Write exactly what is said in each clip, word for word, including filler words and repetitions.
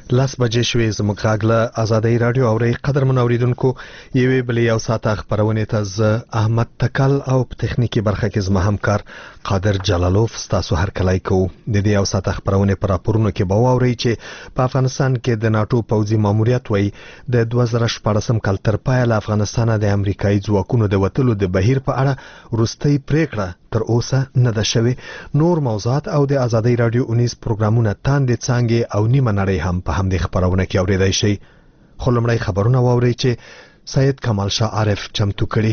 لاس بجې شوې زموږ غږ له ازادۍ رادیو اوري قدرمن اوریدونکو یوې بلې یو ساعت خبرونه ته ز احمد تکل او په تخنیکی برخه کې زما همکار قادر جلالوف ستاسو هر کلای کو د دې یو ساعت خبرونه پر راپورونو کې به واوري چې په افغانستان کې د ناتو پوځي ماموریت وای د دوه زره شپږم کال تر پایه له افغانستان د امریکایي ځواکونو د وټلو د بهیر په اړه وروستۍ پریکړه تر اوسه نه ده شوې. نور موضوعات او د ازادۍ رادیو اونیز پروګرامونه تاندې څنګه او نیمه نړۍ هم په همدې خبرونه کې اوریدای شي. خو لمړی خبرونه واوري چې سید کمال شاه عارف چمتو کړي.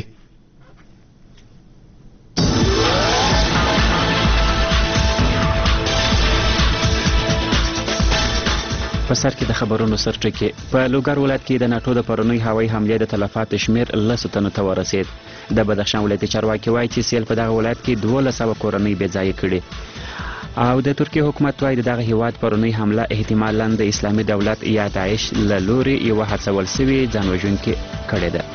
په سر کې د خبرونو سرټکي په لوګر ولایت کې د ناتو د پرونی هوایي حملې د تلفات شمیر لس تنو ته ورسید. د بدخشان ولایتي چارواکي وایي چې سیل په دغه ولایت کې دولس سوه کورنۍ بې ځایه کړي او د ترکیه حکومت وایي دغه هیواد پرونی حمله احتمالاً د اسلامي دولت یا داعش له لوري یوه هڅول سوې ځانوژونکې کړې ده.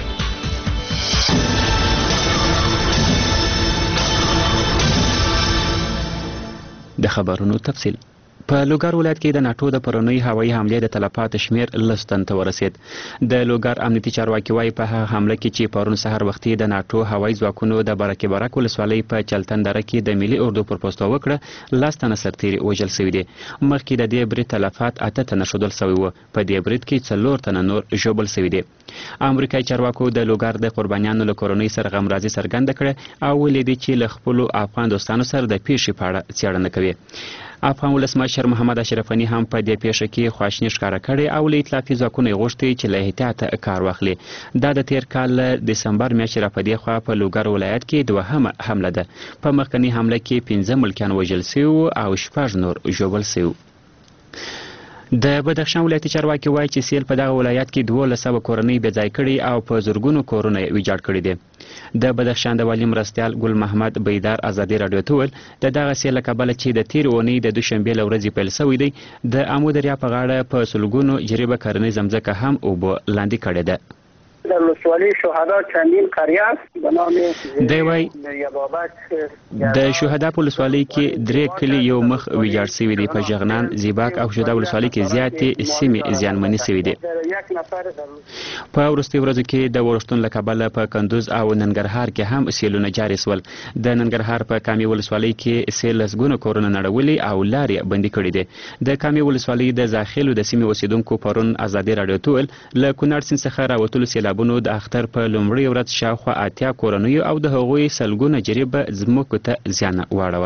د خبرونو تفصیل په لوګر ولایت کې د ناتو د پرونی هوایي حملې د تلفات شمیر لس تن ته ورسید. د لوګر امنیتي چارواکي وایي په هغه حمله کې چې پرون سحر وختي د ناتو هوایي ځواکونو د برکې برک ولسوالۍ په چلتن دره کې د ملي اردو پر پوسټو وکړه لس تنه سرتیري وژل سوي دي. مخکې د دې برید تلفات اته تنه ښودل سوي وو. په دې برید کې څلور تنه نور ژوبل سوي دي. امریکایي چارواکو د لوګر د قربانیانو له کورنۍ سره غمرازي څرګنده کړه او ویلي دي چې له خپلو افغان دوستانو سره د پیښې په اړه څېړنه کوي. افغان ولسمشر محمد اشرف غني هم په دې پیښه کې خواشیني ښکاره کړې او له ائتلافي ځواکونو یې غوښتي چې له احتیاطه کار واخلي. دا د تیر کال دسمبر میاشتې را په دې خوا په لوګر ولایت کې دوهمه حمله ده. په مخکني حمله کې پنځه ملکیان وژل سوي او شپږ نور ژوبل سوي. د بدخشان ولایتي چارواکي وایي چې سیل په دغه ولایت کې دولس سوه کورنۍ بې ځای کړي او په زرګونو کورونه یې ویجاړ کړي دي. د بدخشان د والي مرستیال ګل محمد بیدار ازادي راډیو ته وویل د دغه سیل له کبله چې د تېرې اونۍ د دوشنبې له ورځې پیل سوی دی د امو دریا په غاړه په سلګونو جریبه کرنیزه ځمکه هم اوبه لاندې کړې ده. در ولسوالی شهدا چندین قریه است به نام دی وایي د شهدا په ولسوالۍ کې درې کلي یو مخ ویجاړ سوي دي. په ژغنان، زیباک او شهدا ولسوالۍ کې زیاتې سیمې زیانمنې سوي دي. په وروستیو ورځو کې د ورښتون له کبله په کندوز او ننګرهار کې هم سیلونه جاري سول. د ننګرهار په کامې ولسوالۍ کې سیل لسګونه کورونه نړولي او لارې بندي کړي دي. د کامې ولسوالۍ د زاخیلو د سیمې اوسیدونکو پرون ازادي راډیو ته وویل له کونړ سیند څخه راوتلو سیلابونو د اختر په لومړۍ ورځ شاوخوا اتیا کورنیو او د هغوی سلګونه جریبه ځمکو ته زیان واړوه.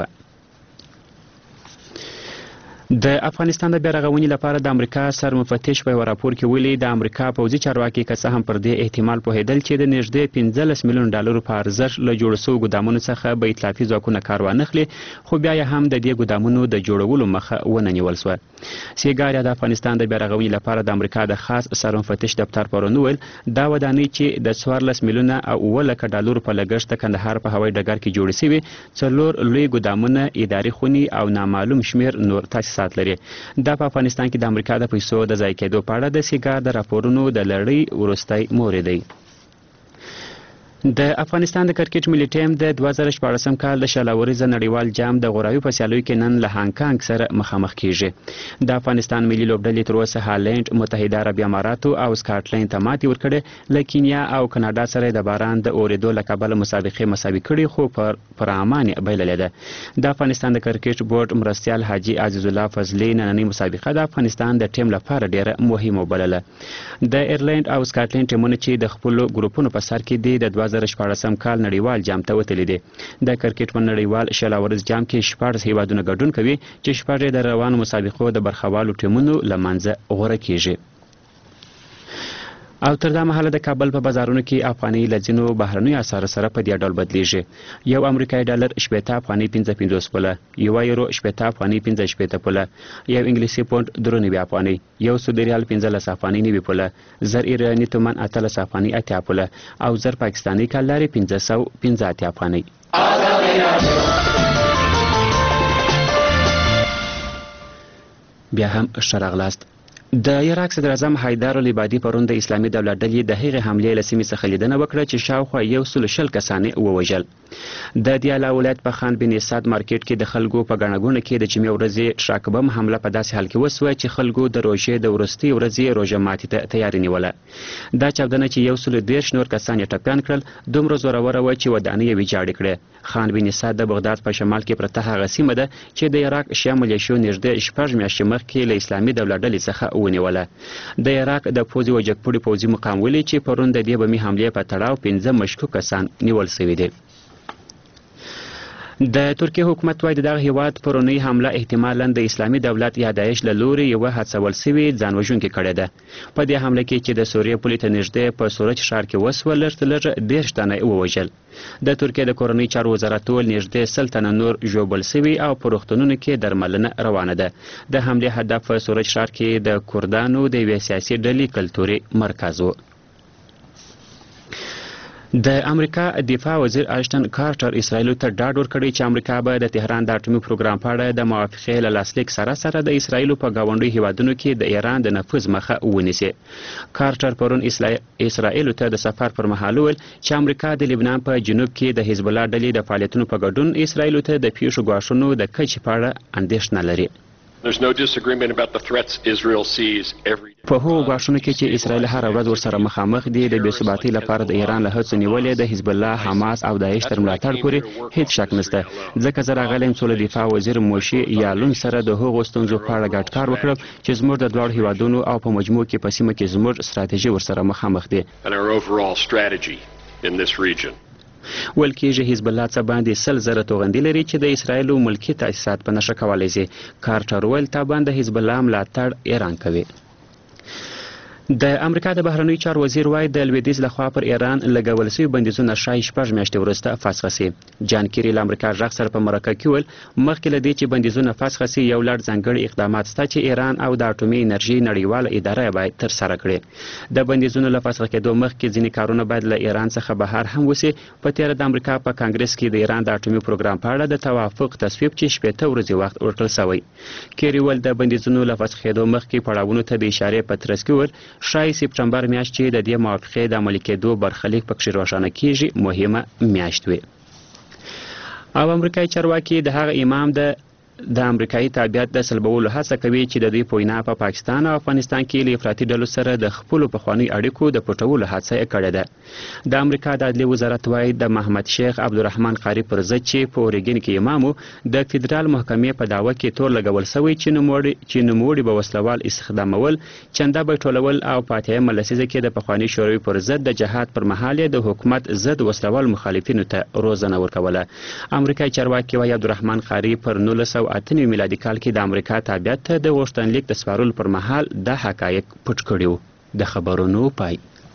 د افغانستان د بیارغونې لپاره د امریکا سرمفتش په یو راپور کې ویلي د امریکا پوځي چارواکي که څه هم پر دې احتمال پوهېدل چې د نږدې پنځلس میلیون ډالرو په ارزښت له جوړ سوو ګدامونو څخه به ائتلافي ځواکونه کار وانخلي خو بیا یې هم د دې ګدامونو د جوړولو مخه ونه نیول سوه. سیګاریا د افغانستان د بیارغونې لپاره د امریکا د خاص سرمفتش دفتر پرون وویل دا ودانۍ چې د څوارلس میلیونه او اووه لکه ډالرو په لګښت د کندهار په هوایي ډګر کې جوړې سوي څلور لوی ګدامونه، اداري خونې او نامعلوم شمیر نور تاسیسات لري. دا په افغانستان کې د امریکا د پیسو د ضایع کېدو په اړه د سیګار د راپورونو د لړۍ وروستی مورد دی. د افغانستان د کرکټ ملي ټیم د دوه زره شپاړسم کال د شلاوريزه نړیوال جام د غوراوي په سیالیو کې نن له هانګ کانګ سره مخامخ کیږي. د افغانستان ملي لوبډلې تر اوسه هالند، متحده عرب اماراتو او سکاټلند ته ماتې ورکړې. له کینیا او کاناډا سره د باران د اورېدو له کبله مسابقې مساوي کړي خو پر پر امان بایللې ده. د افغانستان د کرکټ بورډ مرستیال حاجي عزیز الله فضلي نننۍ مسابقه د افغانستان د ټیم لپاره ډیره مهمه وبلله. د ایرلند او سکاټلند ټیمونه چې د خپلو ګروپونو په سر کې دي د دوه زره شپاړسم کال نړیوال جام ته وتلي دي. د کرکټ په نړیوال شلاورز جام کې شپاړس هیوادونه ګډون کوي چې شپږ یې د روانو مسابقو د برخوالو ټیمونو له منځه غوره کیږي. او تر دا مهاله د کابل په بازارونو کې افغانۍ له ځینو بهرنیو اسعارو سره په دې ډول بدلیږي. یو امریکایي ډالر شپېته افغانۍ پنځه پنځوس پوله، یو یورو شپېته افغانۍ پنځه شپېته پوله، یو انګلیسي پونډ درې نوي افغانۍ، یو سعودي ریال پنځلس افغانۍ نوي پوله، زر ایراني تومان اتلس افغانۍ اتیا پوله او زر پاکستاني کالاري پنځه سوه پنځه اتیا افغانۍ. بیا هم ښه راغلاست. د عراق صدر اعظم حیدر العبادي پرون د اسلامي دولت ډلې د هغې حملې له سیمې څخه لیدنه وکړه چې شاوخوا یو سل شل کسان یې ووژل. د دیالا ولایت په خان بن اسد مارکیټ کې د خلکو په ګڼه ګوڼه کې د جمعې ورځې شراکبم حمله په داسې حال کې وسوه چې خلکو د روژې د وروستۍ ورځې روژه ماتې ته تیاري نیوله. دا چاودنه چې یو سل دېرش نور کسان یې ټپیان کړل دومره زوروره وه چې ودانۍ یې ویجاړې کړې. خان بن اسد د بغداد په شمال کې پرته هغه سیمه ده چې د عراق شیا ملیشو نږدې شپږ میاشتې مخکې له اسلامي دولت ډلې څخه ونیوله. د عراق د پوځي وجګپوړي پوځي مقام ویلي چې پرون د دې بمي حملې په تړاو پنځه مشکوک کسان نیول شوي دي. د ترکیه حکومت وايي دغه هیواد پرونی حمله احتمالاً د اسلامي دولت یا داعش له لوري یوه هڅول سوې ځانوژونکې کړې ده. په دې حمله کې چې د سوریې پولې ته نږدې په سورج ښار کې وسوه لږ تر لږه دېرش تنه یې ووژل. د ترکیه د کورنۍ چارو وزارت ټول نږدې سل تنه نور ژوبل سوي او په روغتونونو کې درملنه روانه ده. د حملې هدف په سورج ښار کې د کردانو د یوې سیاسي ډلې کلتوري مرکز و. د امریکا دفاع وزیر اشتن کارټر اسرائیل ته ډاډ ورکړی چې امریکا به د تهران د اټومي پروګرام په اړه د موافقې له لاسلیک سره سره د اسرائیل په گاونډي هیوادونو کې د ایران د نفوذ مخه ونیسي. کارټر پرون اسرائیل ته د سفر پر مهال وویل چې امریکا د لبنان په جنوب کې د حزب الله ډلې د فعالیتونو په ګډون اسرائیل ته د پیښو ګواښونو د کچې په اړه اندېښنه لري. There's no disagreement about the threats Israel sees every day. په هغو ګواښونو کې چې اسرائیل هره ورځ ورسره مخامخ دي د بې ثباتۍ لپاره د ایران له هڅو نیولې د حزب الله، حماس او داعش تر ملاتړ پورې هیڅ شک نشته. ځکه زه راغلی یم څو له دفاع وزیر موشي یالون سره د هغو ستونزو په اړه ګډ کار وکړم چې زموږ د دواړو هیوادونو او په مجموع کې په سیمه کې زموږ ستراتیژي ورسره مخامخ دي. And our overall strategy in this region. ویل کېږي حزب الله څه باندې سل زره توغندي لري چې د اسرائیلو ملکي تاسیسات په نښه کولی شي. کارټر ویل طبعا د حزب الله ملاتړ ایران کوي. د امریکا د بهرنیو چارو وزیر وایي د لویدیځ لخوا پر ایران لګول شوي بندیزونه ښایي شپږ میاشتې وروسته فسخه شي. جان کیري له امریکا غږ سره په مرکه کې ویل مخکې له دې چې بندیزونه فسخه شي یو لړ ځانګړي اقدامات شته چې ایران او د اټومي انرژي نړیواله اداره باید ترسره کړي. د بندیزونو له فسخه کېدو مخکې ځینې کارونه باید له ایران څخه بهر هم وشي. په تېره د امریکا په کانګرس کې د ایران د اټومي پروګرام په اړه د توافق تصویب چې شپېته ورځې وخت ورکړل شوی. کیري ویل د بندیزونو له فسخه کېدو مخکې پړاوونو ته د اشارې په ترڅ کې ویل ښایي سپټمبر میاشت چې د دې موافقې د عملي کېدو برخلیک پکښې روښانه کېږي مهمه میاشت وي. او امریکایي چارواکي د هغه امام د د امریکایي تابعیت د سلبولو هڅه کوي چې د دوی په وینا په پاکستان او افغانستان کې له افراطي ډلو سره د خپلو پخوانیو اړیکو د پټولو هڅه یې کړې ده. د امریکا د عدلي وزارت وایي د محمد شیخ عبدالرحمن قاري پر ضد چې په اورېګن کې امام و د فدرال محکمې په دعوه کې تور لګول شوی چې نوموړي چې نوموړي به وسلوال استخدامول، چنده به ټولول او په اتیایمه لسیزه کې د پخواني شوروي پر ضد د جهاد پر مهال یې د حکومت ضد وسلوال مخالفینو ته روزنه ورکوله. امریکایي چارواکي وایي عبدالرحمن قاري پر نولس سوه اته نوي میلادي کال کې د امریکا تابعیت ته د غوښتنلیک د سپارلو پر مهال دا حقایق پټ کړي وو. د خبرونو پای.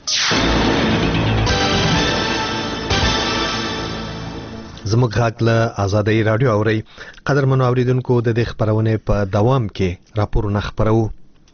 زموږ غږ له آزادۍ راډیو اورئ. قدرمنو اوریدونکو د دې خبرونې په دوام کې راپورونه خپرو.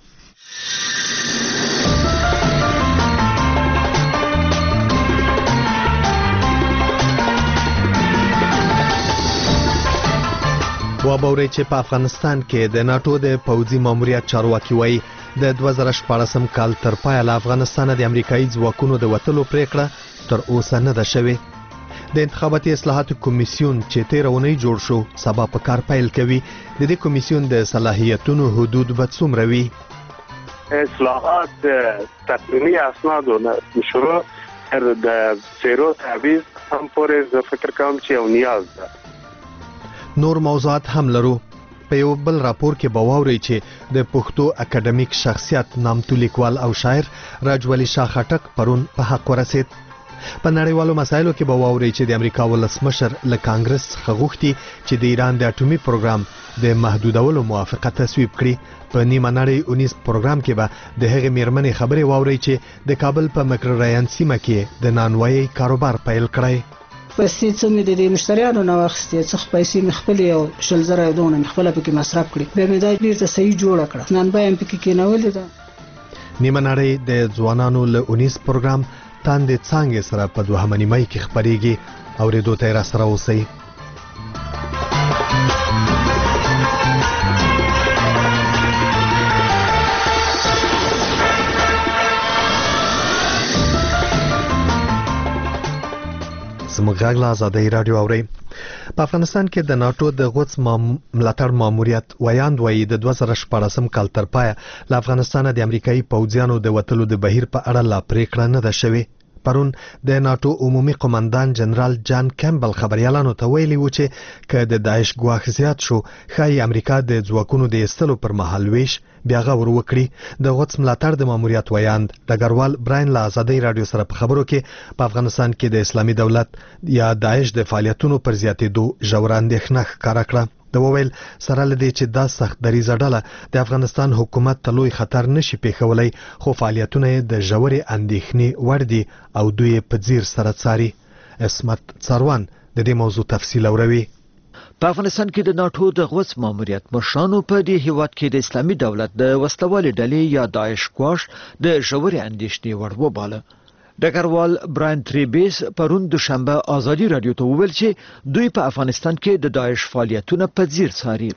وابوري چې په افغانستان کې د ناتو د پوځي ماموریت چارواکي وایي د دوه زره شپاړسم کال تر پایه له افغانستانه د امریکایي ځواکونو د وتلو پریکړه تر اوسه نه ده شوې. د انتخاباتي اصلاحاتو کمیسیون چې تېره اونۍ جوړ شو سبا په کار پیل کوي. د دې کمیسیون د صلاحیتونو حدود به څومره وي؟ اصلاحات تقنینی اسنادو شروع تر د سیرو تعویض هم پورې زه فکر کوم چې یو نیاز ده. نور موضوعات هم لرو. په یو بل راپور کې به واورئ چې د پښتو اکاډمیک شخصیت نامتو لیکوال او شاعر راجولي شاه خټک پرون په حق ورسید. په نړیوالو مسایلو کې به واورئ چې د امریکا ولسمشر له کانګرس څخه غوښتي چې د ایران د اټومي پروګرام د محدودولو موافقه تصویب کړي. په نیمه نړۍ اونیز پروګرام کې به د هغې میرمنې خبرې واورئ چې د کابل په مکرریان سیمه کې د نانوایۍ کاروبار پیل کړی. پیسې څه مې د دې مشتریانو نه واخیستې، څه پیسې مې خپلې یو شل زره یو دونه مې خپله پکې مصرف کړي. بیا مې دا بیرته صحیح جوړه کړه، نانبای مې پکې کېنولې ده. نیمه نړۍ د ځوانانو له اونیز پروګرام تاندې څانګې سره په دوهمه نیمایي کې خپرېږي. اورېدو ته یې راسره اوسئ. غږ له ازادۍ راډیو اورئ. په افغانستان کې د ناتو د غوڅ ملاتړ ماموریت ویاند وایي د دوه زره شپاړسم کال تر پایه له افغانستانه د امریکایي پوځیانو د وتلو د بهیر په اړه لا پریکړه نه ده شوې. پرون د ناتو عمومي قومندان جنرال جان کیمبل خبريالانو ته ویلي و چې که د داعش ګواښ زیات شو ښایي امریکا د ځواکونو د ایستلو پر مهال ویش بیا غور وکړي. د غوڅ ملاتړ د ماموریت ویاند ډګروال براین له ازادۍ راډیو سره په خبرو کې په افغانستان کې د اسلامي دولت یا داعش د فعالیتونو پر زیاتېدو ژوره اندېښنه ښکاره کړه. د وویل سره لدی چې دا سخت دریزه ډله د افغانستان حکومت ته لوی خطر نشي پیښولای، خو فعالیتونه د ژورې اندېښنې وړ دي او دوی په ځیر سره څاري. اسمت څاروان د دې موضوع تفصیل اوروي. په افغانستان کې د ناتو د غوڅ ماموریت مشرانو په دې هیواد کې د اسلامي دولت د وسلوالې ډلې یا داعش ګواښ د ژورې اندېښنې وړ وباله. ډګروال براین تریبیس پرون دوشنبه ازادي رادیو ته وویل چې دوی په افغانستان کې د داعش فعالیتونه په ځیر څاري.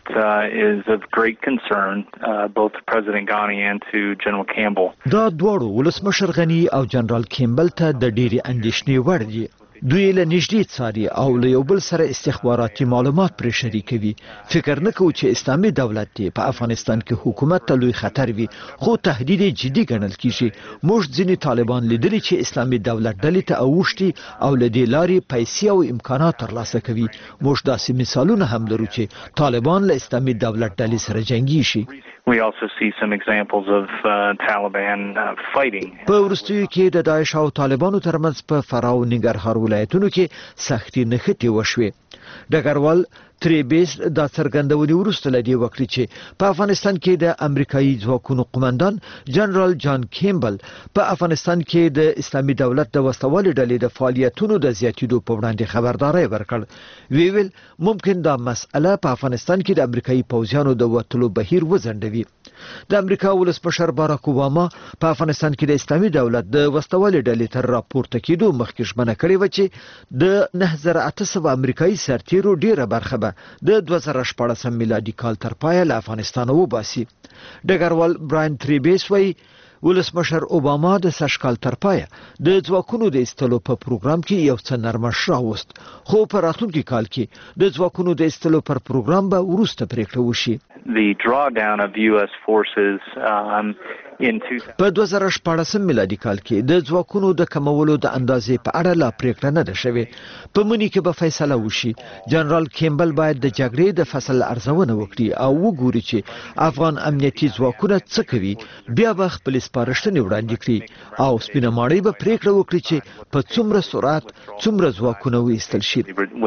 دا دواړو ولسمشر غني او جنرال کیمبل ته د ډېرې اندېښنې وړ دي. دوی له نږدې څاري او له یو بل سره استخباراتي معلومات پرې شریکوي. فکر نه کوو چې اسلامي دولت په افغانستان کې حکومت ته لوی خطر وي، خو تهدید جدي ګڼل کیږي. موږ ځینې طالبان لیدلي چې اسلامي دولت ډلې ته اوښتي او له دې لارې پیسې او امکانات ترلاسه کوي. موږ داسې مثالونه هم لرو چې طالبان له اسلامي دولت ډلې سره جنګي شي. We also see some examples of uh, Taliban uh, fighting. په وروستیو کې د داعش او طالبانو ترمنځ په فراه او ننګرهار ولایتونو کې سختي نښتې وشوې. ډګروال تریبیس دا څرګندونې وروسته لدی وکړي چې په افغانستان کې د امریکایي ځواکونو قومندان جنرال جان کیمبل په افغانستان کې د اسلامي دولت د وسلوالې ډلې د فعالیتونو د زیاتېدو په وړاندې خبرداري ورکړ. وی ویل ممکن دا مسأله په افغانستان کې د امریکایي پوځیانو د وتلو بهیر وځنډوي. د امریکا ولسمشر باراک اوباما په افغانستان کې د اسلامي دولت د وسلوالې ډلې تر راپورته کېدو مخکې ژمنه کړې و چې د نهه زره اته سوه امریکایي سرتیرو ډیره برخه به د دوه زره شپاړسم میلادي کال تر پایه له افغانستانه وباسي. ډګروال براین تریبیس وایي ولسمشر اوباما د سږ کال تر پایه د ځواکونو د ایستلو په پروګرام کې یو څه نرمښت راوست، خو په راتلونکي کال کې د ځواکونو د ایستلو پر پروګرام به وروسته پریکړه وشي. The drawdown of U S forces um, په دوه زره شپاړسم میلادي کال کې د ځواکونو د کمولو د اندازې په اړه لا پریکړه نه ده شوې. په مني کې به فیصله وشي. جنرال کیمبل باید د جګړې د فصل ارزونه وکړي او وګوري چې افغان امنیتي ځواکونه څه کوي، بیا به خپل سپارښتنې وړاندې کړي او سپینه ماڼۍ به پریکړه وکړي چې په څومره سرعت څومره ځواکونه وایستل شي.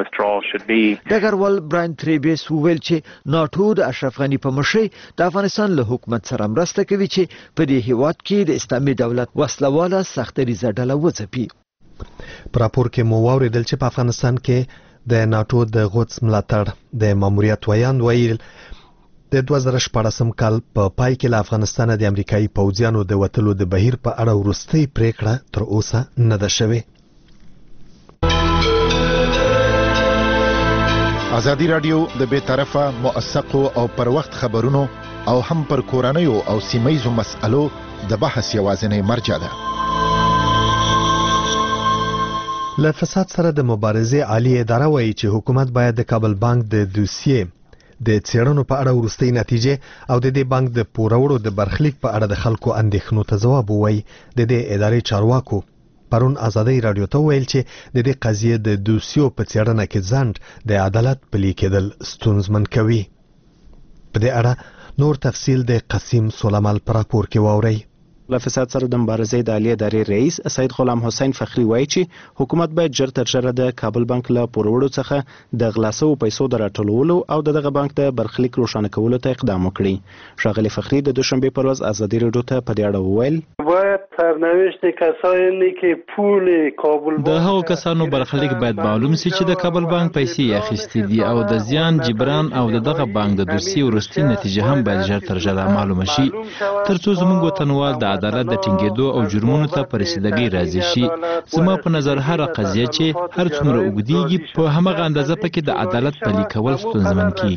ډګروال براین تریبیس وویل چې ناتو د اشرف غني په مشرۍ د افغانستان له حکومت سره مرسته کوي چې په دې هیواد کې د اسلامي دولت وسلواله سختریزه ډله وځپي. په راپور کې مو واوریدل چې په افغانستان کې د ناتو د غوڅ ملاتړ د ماموریت ویاند ویل د دوه زره شپاړسم کال په پای کې له افغانستانه د امریکایي پوځیانو د وتلو د بهیر په اړه وروستۍ پریکړه تر اوسه نه ده شوې. ازادي رادیو د بې طرفه موثقو او پر وخت خبرونو او هم پر کورنیو او سیمایزو مسألو د بحث یوازینی مرجع ده. له فساد سره د مبارزې عالی اداره وایي چې حکومت باید د کابل بانک د دوسیې د څېړنو په اړه وروستۍ نتیجې او د دې بانک د پوروړو د برخلیک په اړه د خلکو اندېښنو ته ځواب ووایي. د دې ادارې چارواکو پرون ازادۍ رادیو ته ویل چې د دې قضیې د دوسیو په څېړنه کې ځنډ د عدالت پلي کېدل ستونزمن کوي. په دې اړه نور تفصیل د قسیم سلیمان پر راپور کې واورئ. له فساد سره د مبارزې د عالی ادارې رئیس سید غلام حسین فخری وایي چې حکومت باید ژر تر ژره د کابل بانک له پوروړو څخه د غلا شویو پیسو د راټولولو او دغه بانک د برخلیک روښانه کولو ته اقدام وکړي. ښاغلی فخری د دوشنبه پر ورځ ازادي رادیو ته په دې اړه وویل باید سرنوشت کسانی که پول کابل د هغو کسانو برخلیک باید معلوم شي چې د کابل بانک پیسې اخیستې دي او د زیان جبران او دغه بانک د دوسیې وروستۍ نتیجه هم باید ژر تر ژره معلومه شي ترڅو زموږ وطنوال د عدالت د ټینګېدو او جرمونو ته په رسیدګۍ راضي شي. زما په نظر هره قضیه چې هر څومره اوږدیږي په همغه اندازه پکې د عدالت پلي کول ستونزمن کیږي.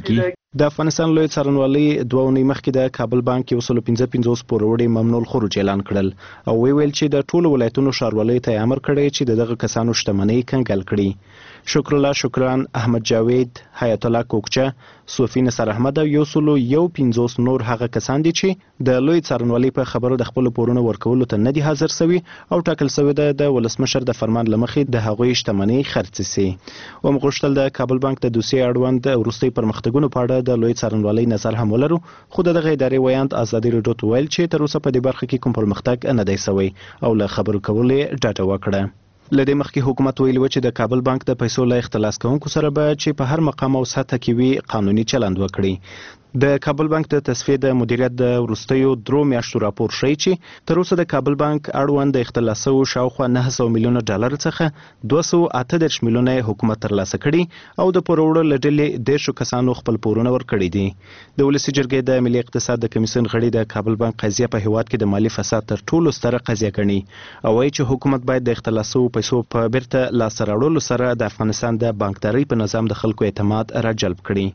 د افغانستان لوی څارنوالۍ دوه اونۍ مخکې د کابل بانک یو سل پنځه پنځوس پوروړي ممنوع الخروج اعلان کړل او وی ویل چې د ټولو ولایتونو ښاروالۍ ته امر کړی چې د دغه کسانو شتمنۍ کنګل کړي. شکر الله شکران، احمد جاوید، حیات الله کوکچه، صوفي نصر احمد او یو سل یو پنځوس نور هغه کسان دي چې د لوی څارنوالۍ په خبرو د خپل پورونو ورکولو ته نه دي حاضر سوي او ټاکل سوی ده د ولسمشر د فرمان لمخې د هغوی شتمنۍ خرڅ سي. ومغوښتل د کابل بانک د دوسیې اړوند وروستي پرمختګونو په اړه د لوی څارنوالۍ نظر هم ولرو، خو دغه ادارې ویاند ازادي راډیو ته ویل چې تر اوسه په دې برخه کې کوم پرمختګ نه دی سوی او له خبرو کولو یې ډډه وکړه. لدې مخکې حکومت ویلي و چې د کابل بانک د پیسو له اختلاس کوونکو سره به چې په هر مقام او سطح کې وي قانوني چلند وکړي. د کابل بانک د تصفیې د مدیریت د وروستیو درو میاشتو راپور ښیي چې تر اوسه د کابل بانک اړوند د اختلاس شوو شاوخوا نه سوه میلیونه ډالر څخه دوه سوه اته دېرش میلیونه حکومت ترلاسه کړي او د پوروړو له ډلې دېرشو کسانو خپل پورونه ورکړي دي. د ولسي جرګې د ملي اقتصاد د کمیسیون غړي د کابل بانک قضیه په هیواد کې د مالي فساد تر ټولو ستره قضیه ګڼي او وایي چې حکومت باید د اختلاس شوو پیسو په بیرته لاسته راوړلو سره د افغانستان د بانکدارۍ په نظام د خلکو اعتماد راجلب کړي.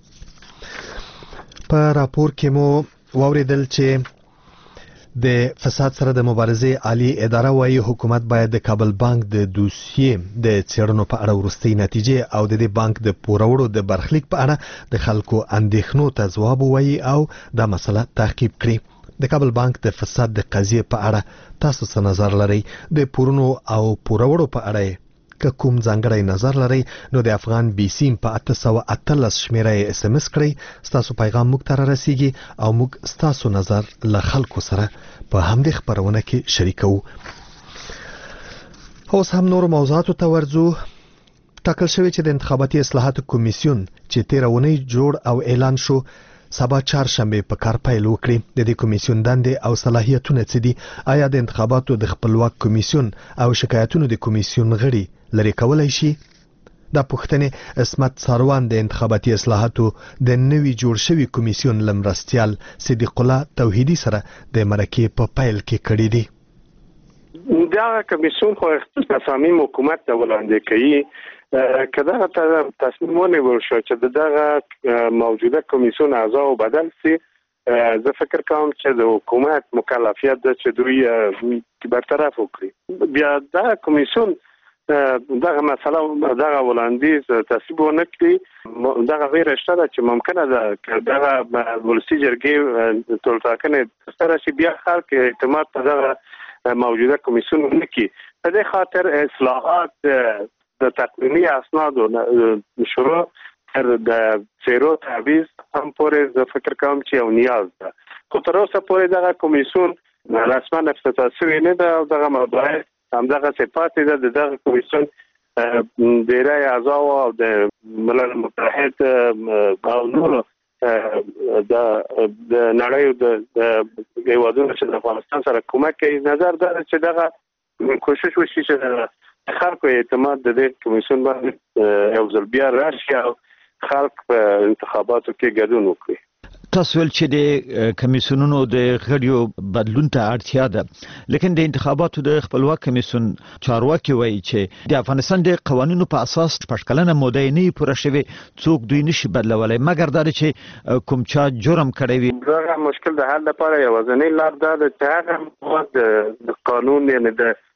په راپور کې مو واوریدل چې د فساد سره د مبارزې عالی اداره وايي حکومت باید د کابل بانک د دوسیې د څېړنو په اړه وروستۍ نتیجې او د دې بانک د پوروړو د برخلیک په اړه د خلکو اندېښنو ته ځواب ووایي او دا مسله تعقیب کړي. د کابل بانک د فساد د قضیې په اړه تاسو څه نظر لرئ؟ د پورونو او پوروړو په اړه که کوم ځانګړی نظر لرئ نو د افغان بي سیم په اته سوه اتلس شمیره یې اس ام اس کړئ. ستاسو پیغام موږ ته را رسیږي او موږ ستاسو نظر له خلکو سره په همدې خپرونه کې شریکوو. اوس هم نور موضوعاتو ته ورځو. ټاکل شوی چې د انتخاباتي اصلاحاتو کمیسیون چې تېره اونۍ جوړ او اعلان شو سبا چهارشنبه په کار پیل وکړي. د دې کمیسیون دندې او صلاحیتونه څه دي؟ آیا د انتخاباتو د خپلواک کمیسیون او شکایتونو د کمیسیون غړي لري کولای شي؟ دا پوښتنې عصمت ساروان د انتخاباتي اصلاحاتو د نوي جوړ شوي کمیسیون لمرستیال صدیق الله توحیدی سره د مرکې په پیل کې کړې دي. دا کمیسیون خو خپل تصامیم حکومت ته وړاندې کوي. کله ته تصمیم ونیول شو چې دغه موجوده کمیسیون اعضا بدل سي، زه فکر کوم چې د حکومت مکلفیت ده چې دوی برطرف وکړي. بیا دا کمیسیون دغه مسله دغه وړاندیز تصویب ونه کړي، دغه ویره شته چې ممکنه ده چې دغه ولسي جرګې ټولټاکنې سره شي بیا خلک اعتماد په دغه موجوده کمیسیون ونه کړي. په دې خاطر اصلاحات د تقنینی اسنادو شروع تر د څیرو تعویض هم پورې زه فکر کوم چې یو نیاز ده، خو تر اوسه پورې دغه کمیسیون رسما افتتاح شوی نه ده او دغه موضوع همدغه صفات ده. د دغه کمیسیون ډیری اعضا او د ملل متحد او نورو د نړۍ د هیوادونو چې د افغانستان سره کومک کوي نظر ده چې دغه کوشش وشي چې خلکو اعتماد د دې کمیسیون باندې یو ځل بیا راشي او خلک په انتخاباتو کې ګډون وکړي. تاسو ول چې د کمیسیونونو د غړیو بدلون ته اړتیا ده، لیکن د انتخاباتو د خپلواک کمیسیون چارواکي وایي چې د افغانستان د قوانینو په اساس پښکلنه موده نه پوره شوی، څوک دوی نشي بدلولای مګر دا چې کوم چا جرم کړی وي. دا مشکل د حل لپاره یوازینی لار ده چې هغه د قانون یعنی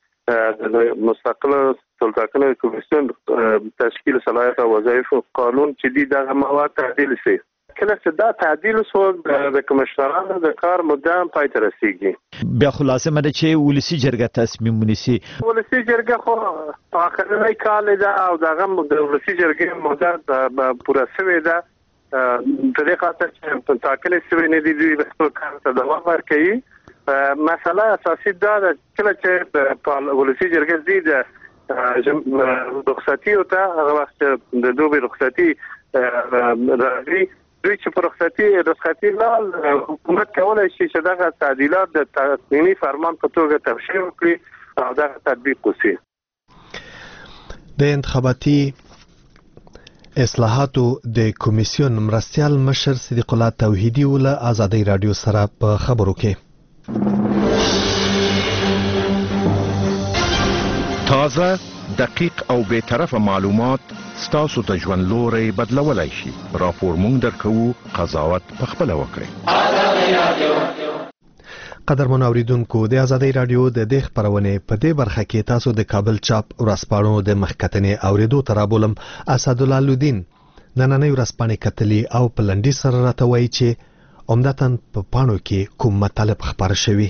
د مستقل ټولټاکنه کمیسیون تشکیل صلاحیت او وظایف قانون چې دی دغه مواد تعدیل شي. کله چې دا تعدیل شو د کمشنرانو د کار مدام پای ته رسیږي. بیا خلاصه مده چې ولسی جرګه تصمیم ونیسي. ولسی جرګه خو اخرنۍ کال ده او دغه د ولسی جرګې موده پوره شوې ده. په دې خاطر چې تاکل شوی نه دي دوی خپل کار ته دوام ورکوي. مسله اساسي دا ده کله چې په ولسی جرګه زیاده رخصتي او ته هغه وخت د دوی رخصتي راځي، دوی چې پر رخصتي رخصتي لال حکومت کولای شي چې دغه تعدیلات د تقنینی فرمان په توګه تبشیر وکړي او دغه تطبیق وشي. د انتخاباتي اصلاحاتو د کمیسیون مرستیال مشر صدیق الله توحیدی ول آزادی رادیو سره په خبرو کې تازه دقیق او بے طرفه معلومات ستاسو ته ژوند لوري بدلولای شي. راپور مونږ درکو، قضاوت پخپله وکړئ. قدرمن اوریدونکو، د آزادۍ رادیو د دې خبرونه په دې برخه کې تاسو د کابل چاپ ورځپاڼو د مخکتنې اوریدو ترابولم اسدالله لودین نننۍ ورځپاڼې کتلي او په لنډي سره راته وایي چې عمدتاً په پاڼو کې کوم مطالب خبر شوي.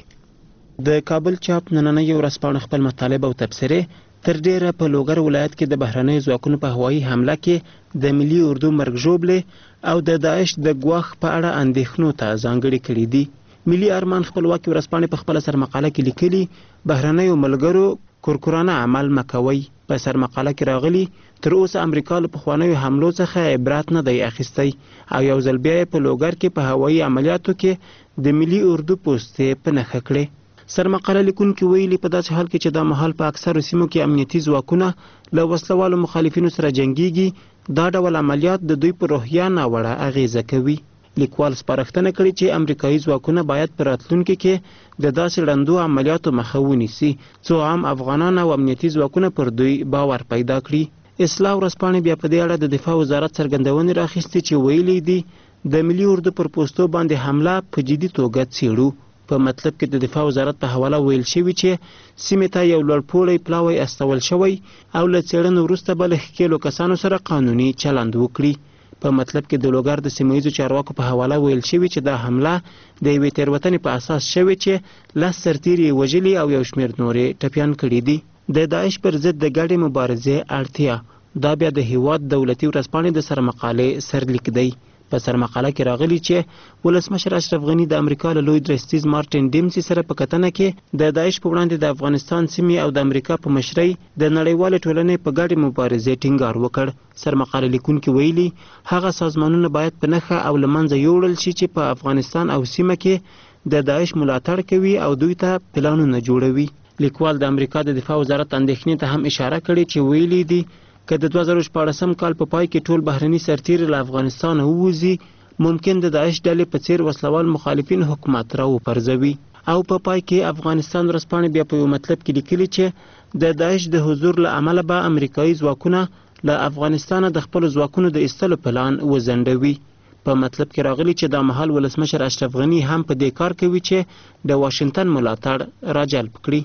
د کابل چاپ نننۍ ورځپاڼه خپل مطالب او تبصرې تر ډیره په لوګر ولایت کې د بهرنیو ځواکونو په هوایي حمله کې د ملي اردو مرګ ژوبلې او د داعش د ګواښ په اړه اندېښنو ته ځانګړي کړي دي. ملي ارمان خپلواکي ورځپاڼې په خپله سرمقاله کې لیکلي بهرنیو ملګرو کورکورانه عمل مه کوئ. په سرمقاله کې راغلي تر اوسه امریکا له پخوانیو حملو څخه عبرت نه دی اخیستی او یو ځل بیا په لوګر کې په هوایي عملیاتو کې د ملي اردو پوستې په نښه کړې. سرمقاله لیکونکي ویلي په داسې حال کې چې دا مهال په اکثرو سیمو کې امنیتي ځواکونه له وسلوالو مخالفینو سره جنګیږي، دا ډول عملیات د دوی په روحیه ناوړه اغیزه کوي. لیکوال سپارښتنه کړې چې امریکایي ځواکونه باید په راتلونکي کې د داسې ړندو عملیاتو مخه ونیسي څو عام افغانان او امنیتي ځواکونه پر دوی باور پیدا کړي. اصلاح ورځپاڼې بیا په دې اړه د دفاع وزارت څرګندونې راخیستې چې ویلي دي د ملي اردو پر پوستو باندې حمله په جدي توګه څیړو. په مطلب کې د دفاع وزارت په حواله ویل شوي چې سیمې ته یو لوړپوړی پلاوی استول شوی او له څېړنې وروسته به له ښکېلو کسانو سره قانوني چلند وکړي. په مطلب کې د لوګر د سیمه ییزو چارواکو په حواله ویل شوي چې دا حمله د یوې تېروتنې په اساس شوې چې لس سرتیري یې وژلي او یو شمېر نورې ټپیان کړي دي. د داعش پر ضد د ګډې مبارزې اړتیا، دا بیا د هیواد دولتي ورځپاڼې د سرمقالې سرلیک دی. په سرمقاله کې راغلي چې ولسمشر اشرف غني د امریکا له لوی درستیز مارټین ډیمسي سره په کتنه کې د داعش په وړاندې د افغانستان سیمې او د امریکا په مشرۍ د نړیوالې ټولنې په ګډې مبارزې ټینګار وکړ. سرمقاله لیکونکي ویلي هغه سازمانونه باید په نښه او له منځه یوړل شي چې په افغانستان او سیمه کې د داعش ملاتړ کوي او دوی ته پلانونه جوړوي. لیکوال د امریکا د دفاع وزارت اندېښنې ته هم اشاره کړې چې ویلي دي که د دوه زره شپاړسم کال په پای کې ټول بهرني سرتیري له افغانستانه ووځي ممکن د داعش ډلې په څیر وسلوال مخالفین حکومت را وپرځوي. او په پای کې افغانستان ورځپاڼې بیا په یو مطلب کې لیکلي چې د داعش د حضور له امله به امریکایي ځواکونه له افغانستانه د خپلو ځواکونو د ایستلو پلان وځنډوي. په مطلب کې راغلي چې دا مهال ولسمشر اشرف غني هم په دې کار کوي چې د واشنگټن ملاتړ راجلب کړي.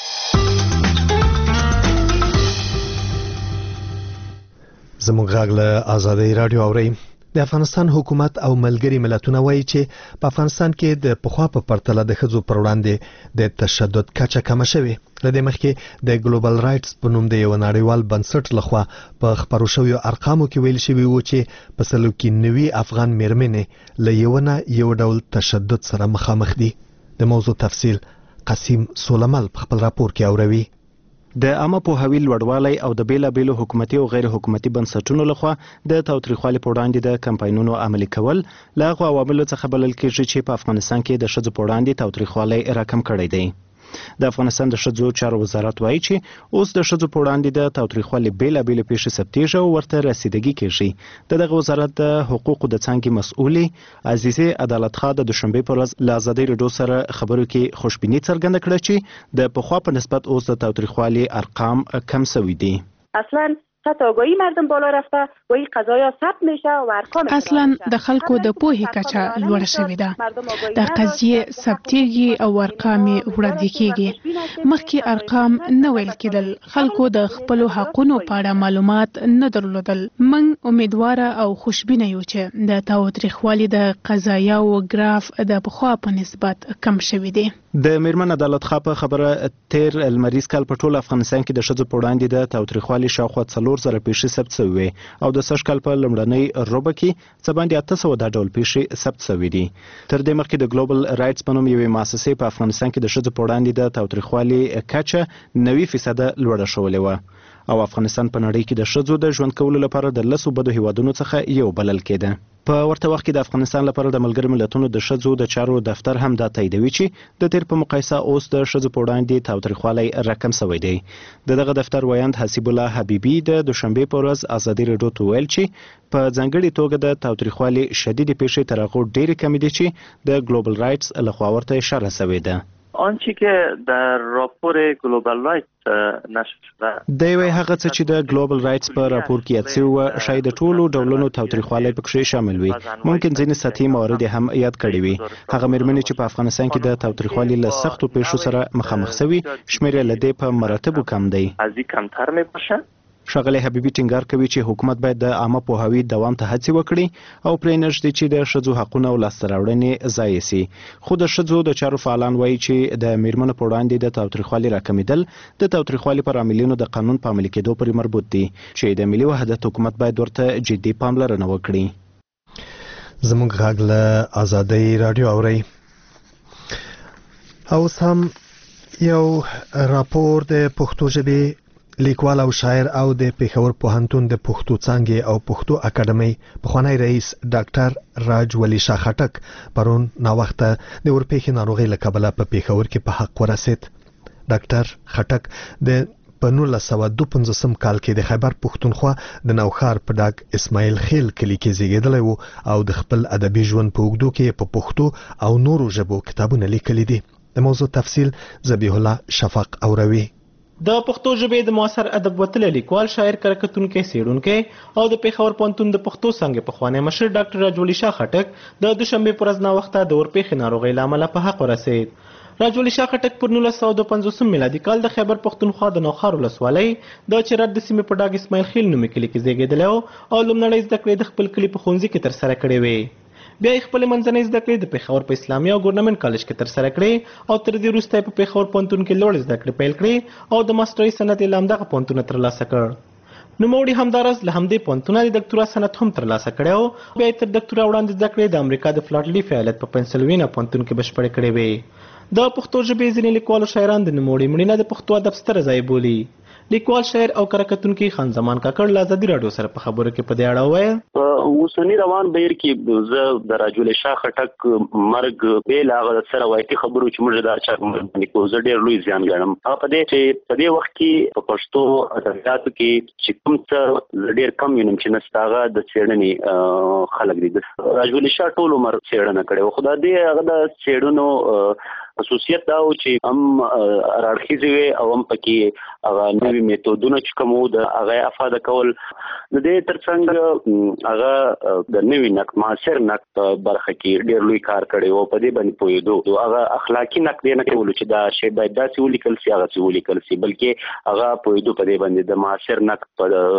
زموږ غږ له آزادۍ رادیو اورئ. د افغانستان حکومت او ملګري ملتونه وایي چې په افغانستان کې د پخوا په پرتله د ښځو پر وړاندې د تشدد کچه کمه شوې. له دې مخکې د ګلوبل رایټس په نوم د یو نړیوال بنسټ لخوا په خپرو شویو ارقامو کې ویل شوي وو چې په سلو کې نوي افغان میرمنې له یو نه یو ډول تشدد سره مخامخ دي. د موضوع تفصیل قاسم سولمل په خپل راپور کې اوروي. د عامه پوهاوي لوړوالی او د بیلابیلو حکومتي او غیر حکومتي بنسټونو لخوا د تاوتریخوالي په وړاندې د کمپاینونو عملي کول له هغو عواملو څخه بلل کېږي چې په افغانستان کې د ښځو په وړاندې تاوتریخوالی راکم کړی دی. د افغانستان د ښځو چارو وزارت وایي چې اوس د ښځو په وړاندې د تاوتریخوالي بیلابیلې پیښې ثبتېږي او ورته رسیدګي کېږي. د دغه وزارت د حقوقو د څانګې مسؤلې عزیزې عدالت خان د دوشنبې په ورځ له آزادۍ رادیو سره خبرو کې خوشبیني څرګنده کړه چې د پخوا په نسبت اوس د تاوتریخوالي ارقام کم شوي دي. اصلا سطح آگاهی مردم بالا رفته و این قضایا ثبت میشه و ارقام اصلا د خلکو د پوهې کچه لوړه شوې ده. د قضیه ثبتېږي او ارقام وړاندې کېږي. مخکې ارقام نه ویل کېدل. خلکو د خپلو حقونو په اړه معلومات نه درلودل. موږ امیدواره او خوشبینه یو چې د تاوتریخوالي د قضایاو ګراف د پخوا په نسبت کم شوی دی. د میرمن عدالت خان په خبره تیر المریز کال په ټول افغانستان کې د ښځو په وړاندې د تاوتریخوالي شاوخوا څلور زره پیښې ثبت شوې او د سږ کال په لومړنۍ روبه کې څه باندې اته سوه دا ډول پیښې ثبت شوې دي. تر دې مخکې د ګلوبل رایټس په نوم یوې مؤسسې په افغانستان کې د ښځو په وړاندې د تاوتریخوالي کچه نوي فیصده لوړه شولې وه او افغانستان په نړۍ کې د ښځو د ژوند کولو لپاره د لسو بدو هیوادونو څخه یو بلل کېده. په ورته وخت کې د افغانستان لپاره د ملګرو ملتونو د ښځو د چارو دفتر هم دا تاییدوي چې د تیر په مقایسه اوس د ښځو په وړاندې تاوتریخوالی راکم شوی دی. د دغه دفتر ویاند حسیب الله حبیبي د دوشنبې په ورځ ازادي راډیو ته ویل چې په ځانګړې توګه د تاوتریخوالي شدیدې پیښې تر هغو ډېرې کمې دي چې د ګلوبل رایټس لخوا ورته اشاره شوې ده. آنچه که در راپور گلوبال رایټس نشر شده د یوې هغه څه چې د ګلوبل رایټس په راپور کې یاد شوی و شاید ټولو ډولونو تاوتریخوالی پکې شامل وي. ممکن ځینې سطحي موارد هم یاد کړي وي. هغه مېرمنې چې په افغانستان کې د تاوتریخوالي له سختو پیښو سره مخامخ شوي شمېر یې له دې په مراتبو کم دی. از این کمتر می باشه. ښاغلی حبیبي ټینګار کوي چې حکومت باید د عامه پوهاوي دوام ته هڅې وکړي او پرې نږدې چې د ښځو حقونه او لاسته راوړنې ضایع سي. خو د ښځو د چارو فعالان وایي چې د میرمنو په وړاندې د تاوتریخوالي راکمېدل د تاوتریخوالي پر عاملینو د قانون په عملي کېدو پورې مربوط دي چې د ملي وحدت حکومت باید ورته جدي پاملرنه وکړي. زموږ غږ له ازادۍ راډیو اورئ. اوس هم یو راپور د پښتو ژبې لیکوال او شاعر او د پېښور پوهنتون د پښتو څانګې او پښتو اکاډمۍ پخوانی رئیس ډاکټر راج ولی شاه خټک پرون ناوخته د ورپېښې ناروغۍ له کبله په پېښور کې په حق ورسید. ډاکټر خټک د په نولس سوه دوه پنځوسم کال کې د خیبر پښتونخوا د نوښار په ډاګ اسماعیل خیل کلي کې زیږېدلی و او د خپل ادبي ژوند په اوږدو کې په پښتو او نورو ژبو کتابونه لیکلي دي. د موضوع تفصیل ذبیح الله شفق اوروي. د پښتو ژبې د معاصر ادب وتلی لیکوال شاعر کرکټونکی څېړونکی او د پېښور پوهنتون د پښتو څانګې پخوانی مشر ډاکټر راجولي شاه خټک د دوشنبې په ورځ ناوخته د ورپېښې ناروغۍ له امله په حق ورسید. راجولي شاه خټک پر نولس سوه دوه پنځوسم میلادي کال د خیبر پښتونخوا د نوښار ولسوالۍ د چرات د سیمې په ډاګ اسماعیل خیل نومي کلي کې زیږېدلی او لومړنۍ زده کړې د خپل کلي په ښوونځي کې ترسره کړې وې. بیا یې خپلې منځنۍ زده کړې د پېښور په اسلامي او ګورنمنټ کالج کې ترسره کړې او تر دې وروسته یې په پېښور پوهنتون کې لوړې زده کړې پیل کړې او د ماسټرۍ سند یې له همدغه پوهنتونه ترلاسه کړ. نوموړي همداراز له همدې پوهنتونه د ډاکټورا سند هم ترلاسه کړی او بیا یې تر ډاکټورا وړاندې زده کړې د امریکا د فلاټلیف ایالت په پنسلوینیا پوهنتون کې بشپړې کړې وې. د پښتو ژبې ځینې لیکوالو شاعران د نوموړي مړینه د پښتو ادب ستره ضایع بولي. لیکوال شاعر او کرکټونکی خان زمان کاکړ له ازادي راډیو سره په خبرو کې په دې اړه وویل په اوسني روان بهیر کې زه د راجولي شاه خټک مرګ بې له هغه سره روایتي خبرو چې موږ دا چا باندې کوو زه ډېر لوی زیان ګڼم. هغه په دې چې په دې وخت کې په پښتو ادبیاتو کې چې کوم څه ډېر کم وینم چې نسته هغه د څېړنې خلک دي. راجولي شاه ټول عمر څېړنه کړې وه خو د دې هغه د څېړنو خصوصیت دا و چې هم راړخیزې وې او هم پکې هغه نوي میتودونه چې کوم وو د هغه افاده کول. د دې ترڅنګ هغه د نوي نقد معاصر نقد په برخه کې ډېر لوی کار کړی و. په دې باندې پوهېدو هغه اخلاقي نقد یې نه کولو چې دا شی باید داسې ولیکل سي هغسې ولیکل سي بلکې هغه پوهېدو په دې باندې د معاصر نقد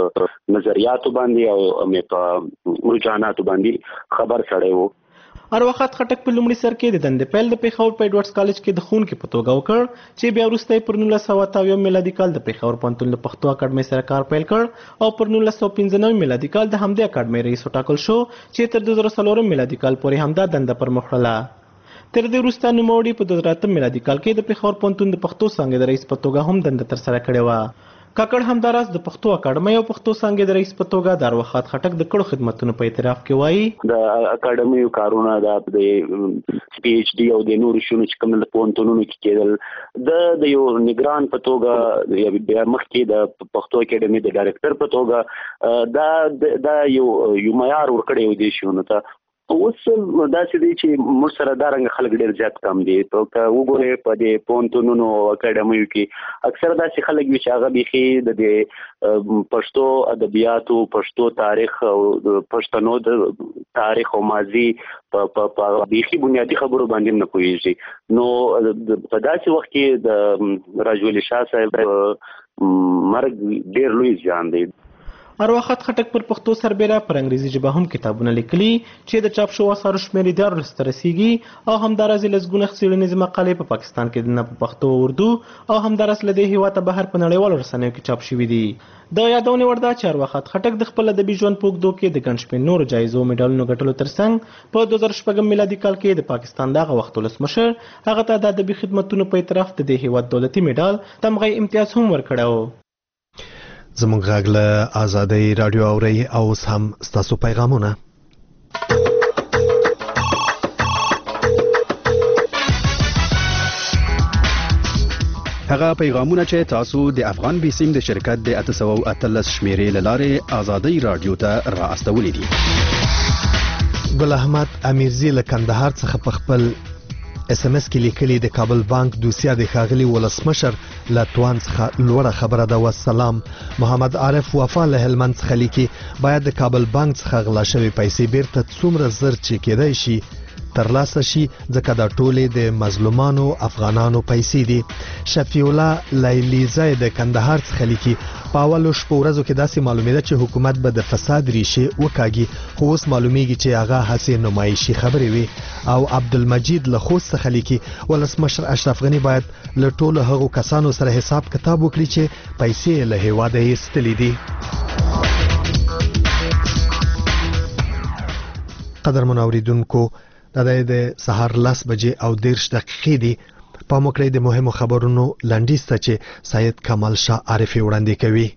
په نظریاتو باندې او په رجحاناتو باندې خبر سړی و. ارواښاد خټک په لومړي سر کې د دندې پیل د پېښور په ایډورډز کالج کې د ښوونکي په توګه وکړ چې بیا وروسته یې پر نولس سوه اته اویایم میلادي کال د پېښور پوهنتون د پښتو اکاډمۍ سره کار پیل کړ او پر نولس سوه پنځه نوي میلادي کال د همدې اکاډمۍ رئیس وټاکل شو چې تر دوه زره څلورم میلادي کال پورې همدا دنده پر مخ وړله. تر دې وروسته نوموړي په دوه زره اتم میلادي کال کې د پېښور پوهنتون د پښتو څانګې د رئیس په توګه هم دنده ترسره کړې وه. کاکړ همداراز د پښتو اکاډمۍ او پښتو څانګې د رئیس په توګه د ارواښاد خټک د کړو خدمتونو په اعتراف کې وایي د اکاډمیو کارونه د پی ایچ ډي او د نورو شنو چې کوم د پوهنتونونو کې کېدل د د یو نگران په توګه بیا مخکې د پښتو اکاډمۍ د ډایرکټر په توګه دا دا یو یو معیار ورکړی و دې شنو ته. اوس داسې دی چې موږ سره دا رنګه خلک ډېر زیات کم دي. که وګورې په دې پوهنتونونو او اکاډمیو کې اکثره داسې خلک وي چې هغه بیخي د دې پښتو ادبیاتو پښتو تاریخ او پښتنو د تاریخ او ماضي په بیخي بنیادي خبرو باندې نه پوهېږي. نو په داسې وخت کې د راجولي شاه صاحب مرګ ډېر لوی زیان دی. ارواښاد خټک پر پښتو سربېره پر انګریزي ژبه هم کتابونه لیکلي چې د چاپ شوو اثارو شمېر یې دیارلسو ته رسیږي او همداراز یې لسګونه څېړنیزې مقالې په پاکستان کې نه په پښتو او اردو او همداراز له دې هېواده بهر په نړیوالو رسنیو کې چاپ شوي دي. د یادونې وړ ده چې ارواښاد خټک د خپل ادبي ژوند په اوږدو کې د ګڼ شمېر نورو جایزو او میډالونو ګټلو ترڅنګ په دوه زره شپږم میلادي کال کې د پاکستان د هغه وخت ولسمشر هغه ته د ادبي خدمتونو په اعتراف د دې هېواد دولتي میډال تمغه امتیاز هم ورکړی و. زموږ غږ له ازادۍ راډیو اورئ او اوس هم ستاسو پیغامونه. هغه پیغامونه چې تاسو د افغان بیسیم د شرکت د اته سوه اتلس شمیرې له لارې ازادۍ راډیو ته را استولې دي. ګل احمد امیرزی له کندهار څخه په خپل اس ام اس کې لیکلي د کابل بانک دوسیه د ښاغلي ولسمشر له توان څخه لوړه خبره ده. والسلام. محمد عارف وفا له هلمند څخه لیکي باید د کابل بانک څخه غلا شوی پیسې بیرته څومره زر چې کېدای شي ترلاسه شي ځکه دا ټولې د مظلومانو افغانانو پیسې دي. شفیع الله لیلیزای د کندهار څخه لیکي په اولو شپو ورځو کې داسې معلومېده چې حکومت به د فساد ریښې وکاږي خو اوس معلومیږي چې هغه هسې نمایشي خبرې وي. او عبدالمجید له خوست څخه لیکي ولسمشر اشرف غني باید له ټولو هغو کسانو سره حساب کتاب وکړي چې پیسې له هیواده یې ایستلې دي. قدرمن اوریدونکو دا د سهار لس بجې او دیرش دقیقې دي. پام وکړئ د مهمو خبرونو لنډیز ته چې سید کمال شاه عارفي وړاندې کوي.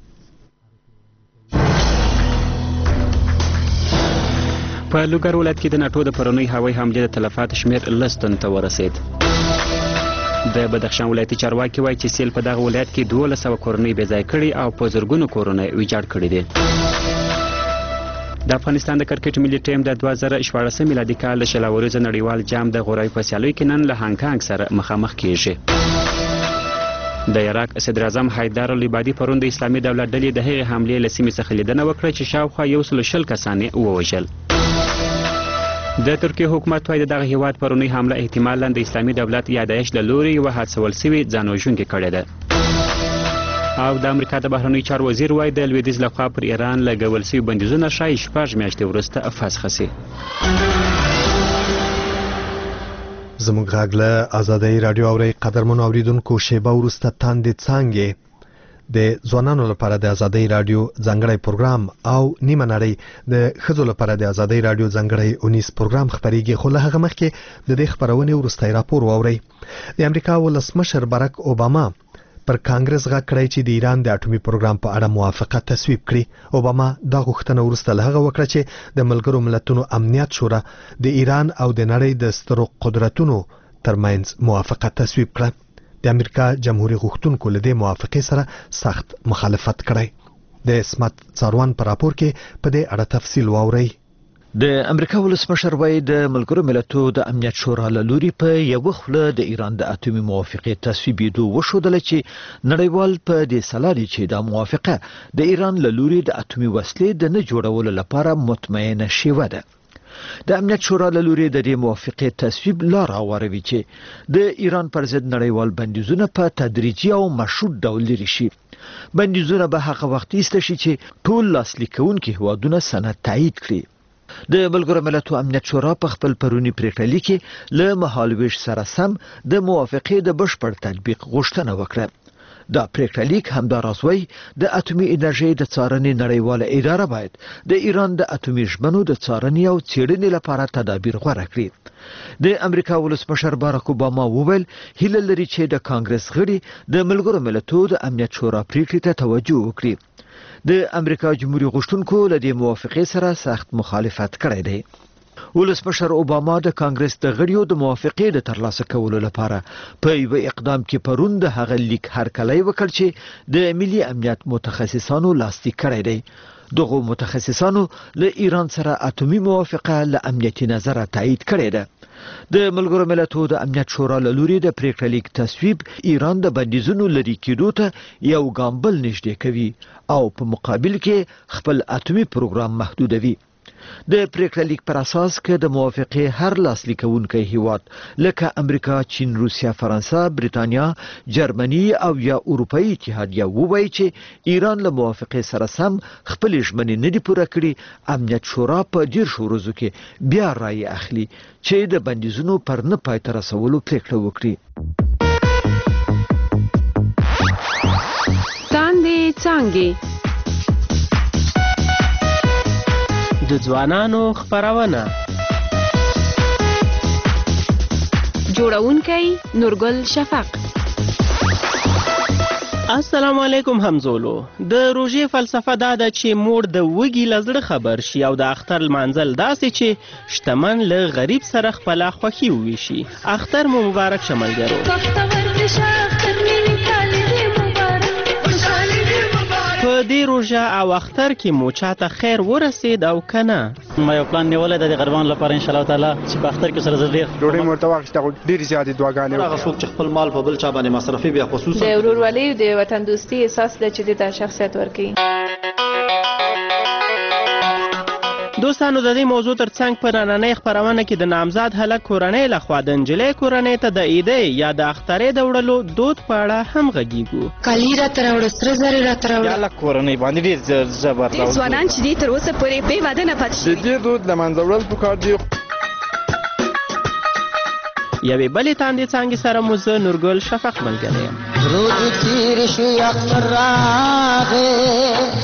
په لوګر ولایت کې د ناټو د پرونی هوایي حملې د تلفات شمیر لس تن ته ورسید. د بدخشان ولایتي چارواکي وایي چې سیل په دغه ولایت کې دولس سوه کورنۍ بې ځای کړي او په زرګونو کورونه ویجاړ کړي دي. د افغانستان د کرکټ ملي ټیم د دوه زره شپاړسم میلادي کال د شل اوریزه نړیوال جام د غوړای په سیالیو کې نن له هانګ کانګ سره مخامخ کیږي. د عراق صدر اعظم حیدر العبادي پرون د اسلامي دولت ډلې د هغې حملې له سیمې څخه لیدنه وکړه چې شاوخوا یو سل شل کسان یې ووژل. د ترکیې حکومت وايي دغه هیواد پرونی حمله احتمالاً د اسلامي دولت یا داعش له لوري یوه هڅول سوې ځانوژونکې کړې ده. او د امریکا د بهرنیو چارو وزیر وايي د لویدیځ لخوا پر ایران لګول سوي بندیزونه ښایي شپږ میاشتې وروسته فسخ شي. زموږ غږ له ازادۍ راډیو اورئ. قدرمنو اوریدونکو شیبه وروسته تاندې څانګې د ځوانانو لپاره د ازادۍ راډیو ځانګړی پروګرام او نیمه نړۍ د ښځو لپاره د ازادۍ راډیو ځانګړی اونیز پروګرام خپریږي. خو له هغه مخکې د دې خپرونې وروستی راپور واورئ. د امریکا ولسمشر باراک اوباما پر کانګرس غږ کړی چې د ایران د اټومي پروګرام په اړه موافقه تصویب کړي. اوباما دا غوښتنه وروسته له هغه وکړه چې د ملګرو ملتونو امنیت شورا د ایران او د نړۍ د سترو قدرتونو ترمنځ موافقه تصویب کړه. د امریکا جمهوریت غوښتونکو له دې موافقې سره سخت مخالفت کړی. د اسمت څاروان په راپور کې په دې اړه تفصیل واورئ. د امریکا ولسمشر وايي د ملګرو ملتونو د امنیت شورا له لوري په یو خوله د ایران د اټومي موافقې تصویبېدو وښودل چې نړیوال په دې سلا دي چې دا موافقه د ایران له لوري د اټومي وسلې د نه جوړولو لپاره مطمئنه شوه ده. د امنیت شورا له لوري د دې موافقې تصویب لار هواروي چې د ایران پر ضد نړیوال بندیزونه په تدریجي او مشروط ډول لري شي. بندیزونه به هغه وخت ایسته شي چې ټول لاسلیک کوونکي هیوادونه سند تایید کړي. د ملګرو ملتونو امنیت شورا په خپل پرونی پریکړه لیکي له مهالویش سره سم د موافقې د بشپړ تطبیق غوښتنه وکړه. دا پریکړه لیک همداراز وايي د اټومي انرژي د څارنې نړیواله اداره باید د ایران د اټومي ژمنو د څارنې او څېړنې لپاره تدابیر غوره کړي. د امریکا ولسمشر باراک اوباما وویل هیله لري چې د کانګرس غړي د ملګرو ملتونو د امنیت شورا پریکړې ته توجه وکړي. د امریکا جمهوریت غوښتونکو له دې موافقې سره سخت مخالفت کړی دی. ولسمشر اوباما د کانګرس د غړیو د موافقې د ترلاسه کولو لپاره په یو اقدام کې پرون د هغه لیک هرکلی وکړ چې د ملي امنیت متخصصانو لاسلیک کړی دی. دغه متخصصانو له ایران سره اټومي موافقه له امنیتي نظره تایید کړې ده. د ملګرو ملتونو د امنیت شورا له لوري د پریکړه لیک تصویب ایران د بندیزونو لرې کېدو ته یو ګام بل نږدې کوي او په مقابل کې خپل اټومي پروګرام محدودوي. د پریکړه لیک پر اساس کې د موافقې هر لاسلیکونکی هیواد لکه امریکا، چین، روسیا، فرانسه، بریتانیا، جرمني او یا اروپאי اتحادیه ووایي چې ایران له موافقې سره سم خپل ژمنې نه دي پوره کړي. امنیت شورا په ډیر شورزو کې بیا رائے اخلي چې د بندیزونو پر نه پای ته رسولو پریکړه وکړي. تاندې څانګې د ځوانانو خبرونه جوړونکی نورګل شفق. السلام علیکم همزولو. د روژې فلسفه دا ده چې مور د وږي له زړه خبر شي او د اختر لمانځل داسې چې شتمن له غریب سره خپله خوښي وویشي. اختر مو مبارک شه ملګرو. په دې دې روژه او اختر کې مو چاته خیر ورسید او که نه؟ ما یو پلان نیولی دی د غریبانو لپاره انشاءالله تعالی چې په اختر کې سره زه ډېر ډوډۍ مو ورته واخیسته خو ډېرې زیاتې دعاګانې هغه څوک چې خپل مال په بل چا باندې مصرفي بیا خصوصا د ورورولۍ او د وطن دوستي احساس دی چې دې ته شخصیت ورکوي. دوستانو د دې موضوع تر څنګ په نننۍ خپرونه کې د نامزاد هلک کورنۍ لخوا د نجلۍ کورنۍ ته د عیدۍ یا د اخترې د وړلو دود په اړه هم غږیږو. کالي راته راوړه، سره زرې راته راوړه. هلک کورنۍ باندې ډېر جبر راوړي. ځوانان چې دي تر اوسه پورې بې واده نه پاتې شوي. د دې دود له منځه وړل پکار دي. یوې بلې تاندې څانګې سره مو زه نورګل شفق ملګری یم. روز تیر شو اختر راغی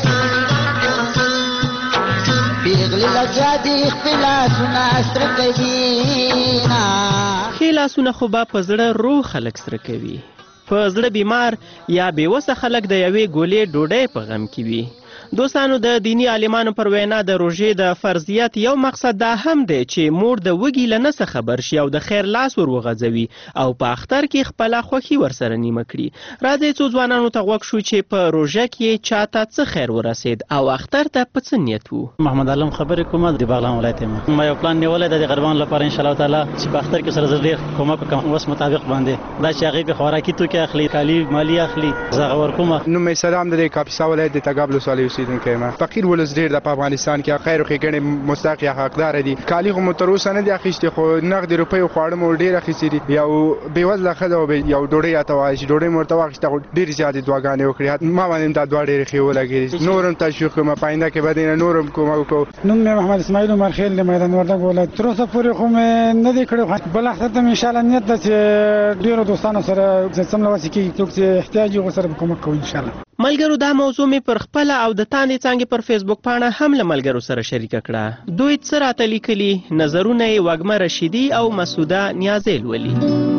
ښې لاسونه خو به په زړه روغ خلک سره کوي، په زړه بیمار یا بېوسه خلک د یوې ګولې ډوډۍ په غم کې وي. دوستانو د دینی عالمانو پر وینا د روژې د فرضیت یو مقصد دا هم دی چې مور د وږي له نسه خبر شي او د خیر لاس ور وغځوي او په اختر کې خپله خوښي ورسره نیمه کړي. راځئ څو ځوانانو ته غوږ شو چې په روژه کې چاته څه خیر ورسید او اختر ته په څه نیت و. محمد علم خبرې کومه د بغلان ولایت یم. ما یو پلان نیولی دی د غریبانو لپاره انشاءالله تعالی چې په اختر کې سره زه ډېر کومک وکړم وس مطابق باندې دا چې هغې کې خوراکي توکي اخلي، کالي مالي اخلي، زه هغه ورکومه. نوم مې سلام دی، کاپیسا ولایت د تګاب ولسوالۍ اوسېدونکی یم. فقیر ولس ډېر د په افغانستان کې خیر او ښېګڼې مستحق یا حقداره دي. کالي خو مو تر اوسه نه دي اخیستې خو نغدې روپۍ او خواړه مو ډېر اخیستي دي. یو بېوزله ښځه او یو ډوډۍ راته وایي چې ډوډۍ مو ورته واخیسته خو ډېرې زیاتې دعاګانې وکړې. ما باندې هم دا دوه ډېرې ښې ولګېدې. نور هم تشویق کوم په آینده کې به دې نه نور هم کوم وکړو. نوم مې محمد اسماعیل عمر خیل د میدان وردګ ولایت. تر اوسه پورې خو مې نه دی کړی، بل اختر ته مې انشاءالله نیت ده چې ډېرو دوستانو سره چې څومره وسې کېږي څوک چې احتیاج وي ورسره به کومک کوو انشاءالله. ملګرو دا موضوع مې پر خپله او د تاندې څانګې پر فیسبوک پاڼه هم له ملګرو سره شریکه کړه. دوی څه راته لیکلي، نظرونه یې وږمه رشیدي او مسوده نیازی لولي.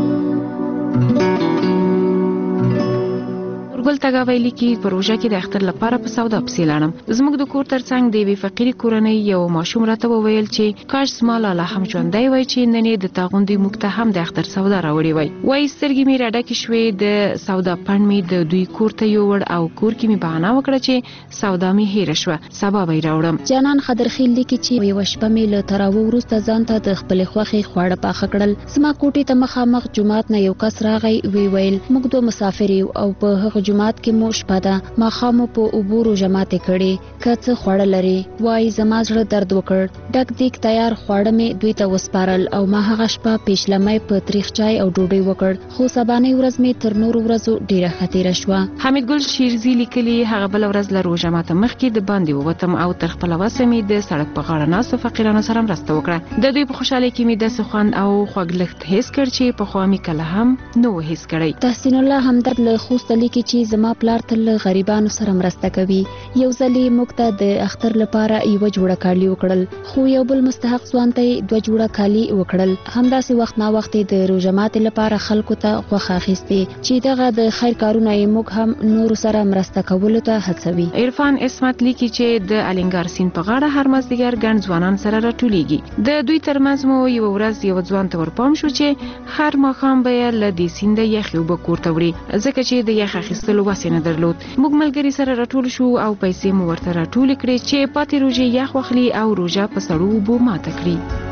ګل تګاوی لیکي په روژه کې د اختر لپاره په سودا پسې لاړم. زموږ د کور ترڅنګ د یوې فقیرې کورنۍ یو ماشوم راته وویل چې کاش زما لالا هم ژوندی وای چې نن یې د تا غوندې موږ ته هم د اختر سودا راوړې وای. وایي سترګې مې راډکې شوې، د سودا پڼ مې د دوی کور ته یووړ او کور کې مې بهانه وکړه چې سودا مې هېره شوه، سبا به یې راوړم. جانان خضرخیل لیکي چې یوه شپه مې له تراوه وروسته ځان ته د خپلې خوښې خواړه پاخه کړل. زما کوټې ته مخامخ جومات نه یو کس راغی، وی ویل موږ دوه مسافر یو او په هغه جومات کې مو شپه ده، ماښام په اوبو روژه ماتې کړې، که څه خواړه لرې. وایي زما زړه درد وکړ، ډک دیګ تیار خواړه مې دوی ته وسپارل او ما هغه شپه پیشلمی په تریخ چای او ډوډۍ وکړ، خو سبانۍ ورځ مې تر نورو ورځو ډیره ښه تېره شوه. حمید ګل شیرزي لیکلي هغه بله ورځ له روژه ماته مخکې د باندې ووتم او تر خپله وسه مې د سړک په غاړه ناستو فقیرانو سره مرسته وکړه. د دوی په خوشحالۍ کې مې داسې خوند او خوږلښت حس کړ چې پخوا مې کله هم نه و حس کړی. تحسین الله همدرد له خوسته لیکي چې زما پلار تل غریبانو سره مرسته کوي. یو ځل یې موږ ته د اختر لپاره یوه جوړه کالي وکړل، خو یو بل مستحق ځوان ته یې دوه جوړه کالي وکړل. همداسې وخت ناوخت یې د روژه ماتې لپاره خلکو ته غوښه اخیستې چې دغه د خیر کارونه یې موږ هم نورو سره مرسته کولو ته هڅوي. عرفان اسمت لیکي چې د الینګار سیند په غاړه هر مازدیګر ګڼ ځوانان سره راټولیږي. د دوی ترمنځ مو یوه ورځ یو ځوان ته ورپام شو چې هر ماښام به یې له دې سینده یخې اوبه کور ته وړي، ځکه چې د یخ اخیستلو وس یې نه درلود. موږ ملګري سره راټول شو او پیسې مو ورته راټولې کړې چې پاتې روژې یخ واخلي او روژه په سړو اوبو ماته کړي.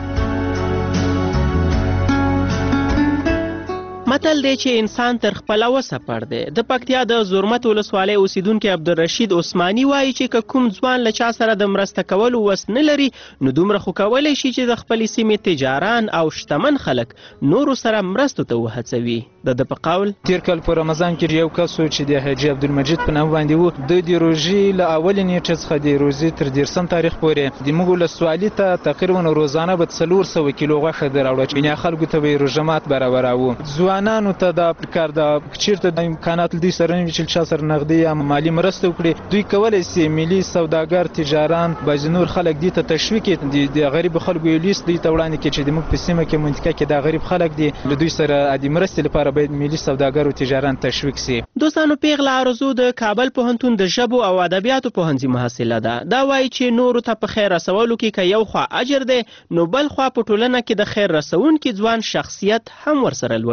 متل دی چې انسان تر خپله وسه پړ دی. د پکتیا د زرمت ولسوالۍ اوسیدونکی عبدالرشید عثماني وایي چې که کوم ځوان له چا سره د مرسته کولو وس نه لري نو دومره خو کولی شي چې د خپلې سیمې تجاران او شتمن خلک نورو سره مرستو ته وهڅوي. د ده په قول تیر کال په رمضان کې یو کس و چې د حاجي عبدالمجید په نام باندې و، دوی د روژې له اولې نیټې څخه د روژې تر دیرشم تاریخ پورې د موږ ولسوالي ته تقریبا روزانه به څلور سوه کیلو غوښه دراوړه، یعنې خلکو ته به یې روژه مات برابراوه. ځوانانو ته دا پکار ده چېرته د امکانات دوی سره نه وي چې چا سره نغدي یا مالي مرسته وکړي، دوی کولی سي ملي سوداګر، تجاران، بعضې نور خلک دې ته تشویق کړي، د غریبو خلکو یو لیست دوی ته وړاندې کړي چې زموږ په سیمه کې منطقه کې دا غریب خلک دي، له دوی سره د مرستې لپاره باید ملي سوداګر او تجاران تشویق سي. دوستانو پیغله ارزو د کابل پوهنتون د ژبو او ادبیاتو پوهنځي محصله ده. دا وایي چې نورو ته په خیر رسولو کې که یو خوا اجر دی نو بل خوا په ټولنه کې د خیر رسونکي ځوان شخصیت هم ورسره لوړیږي.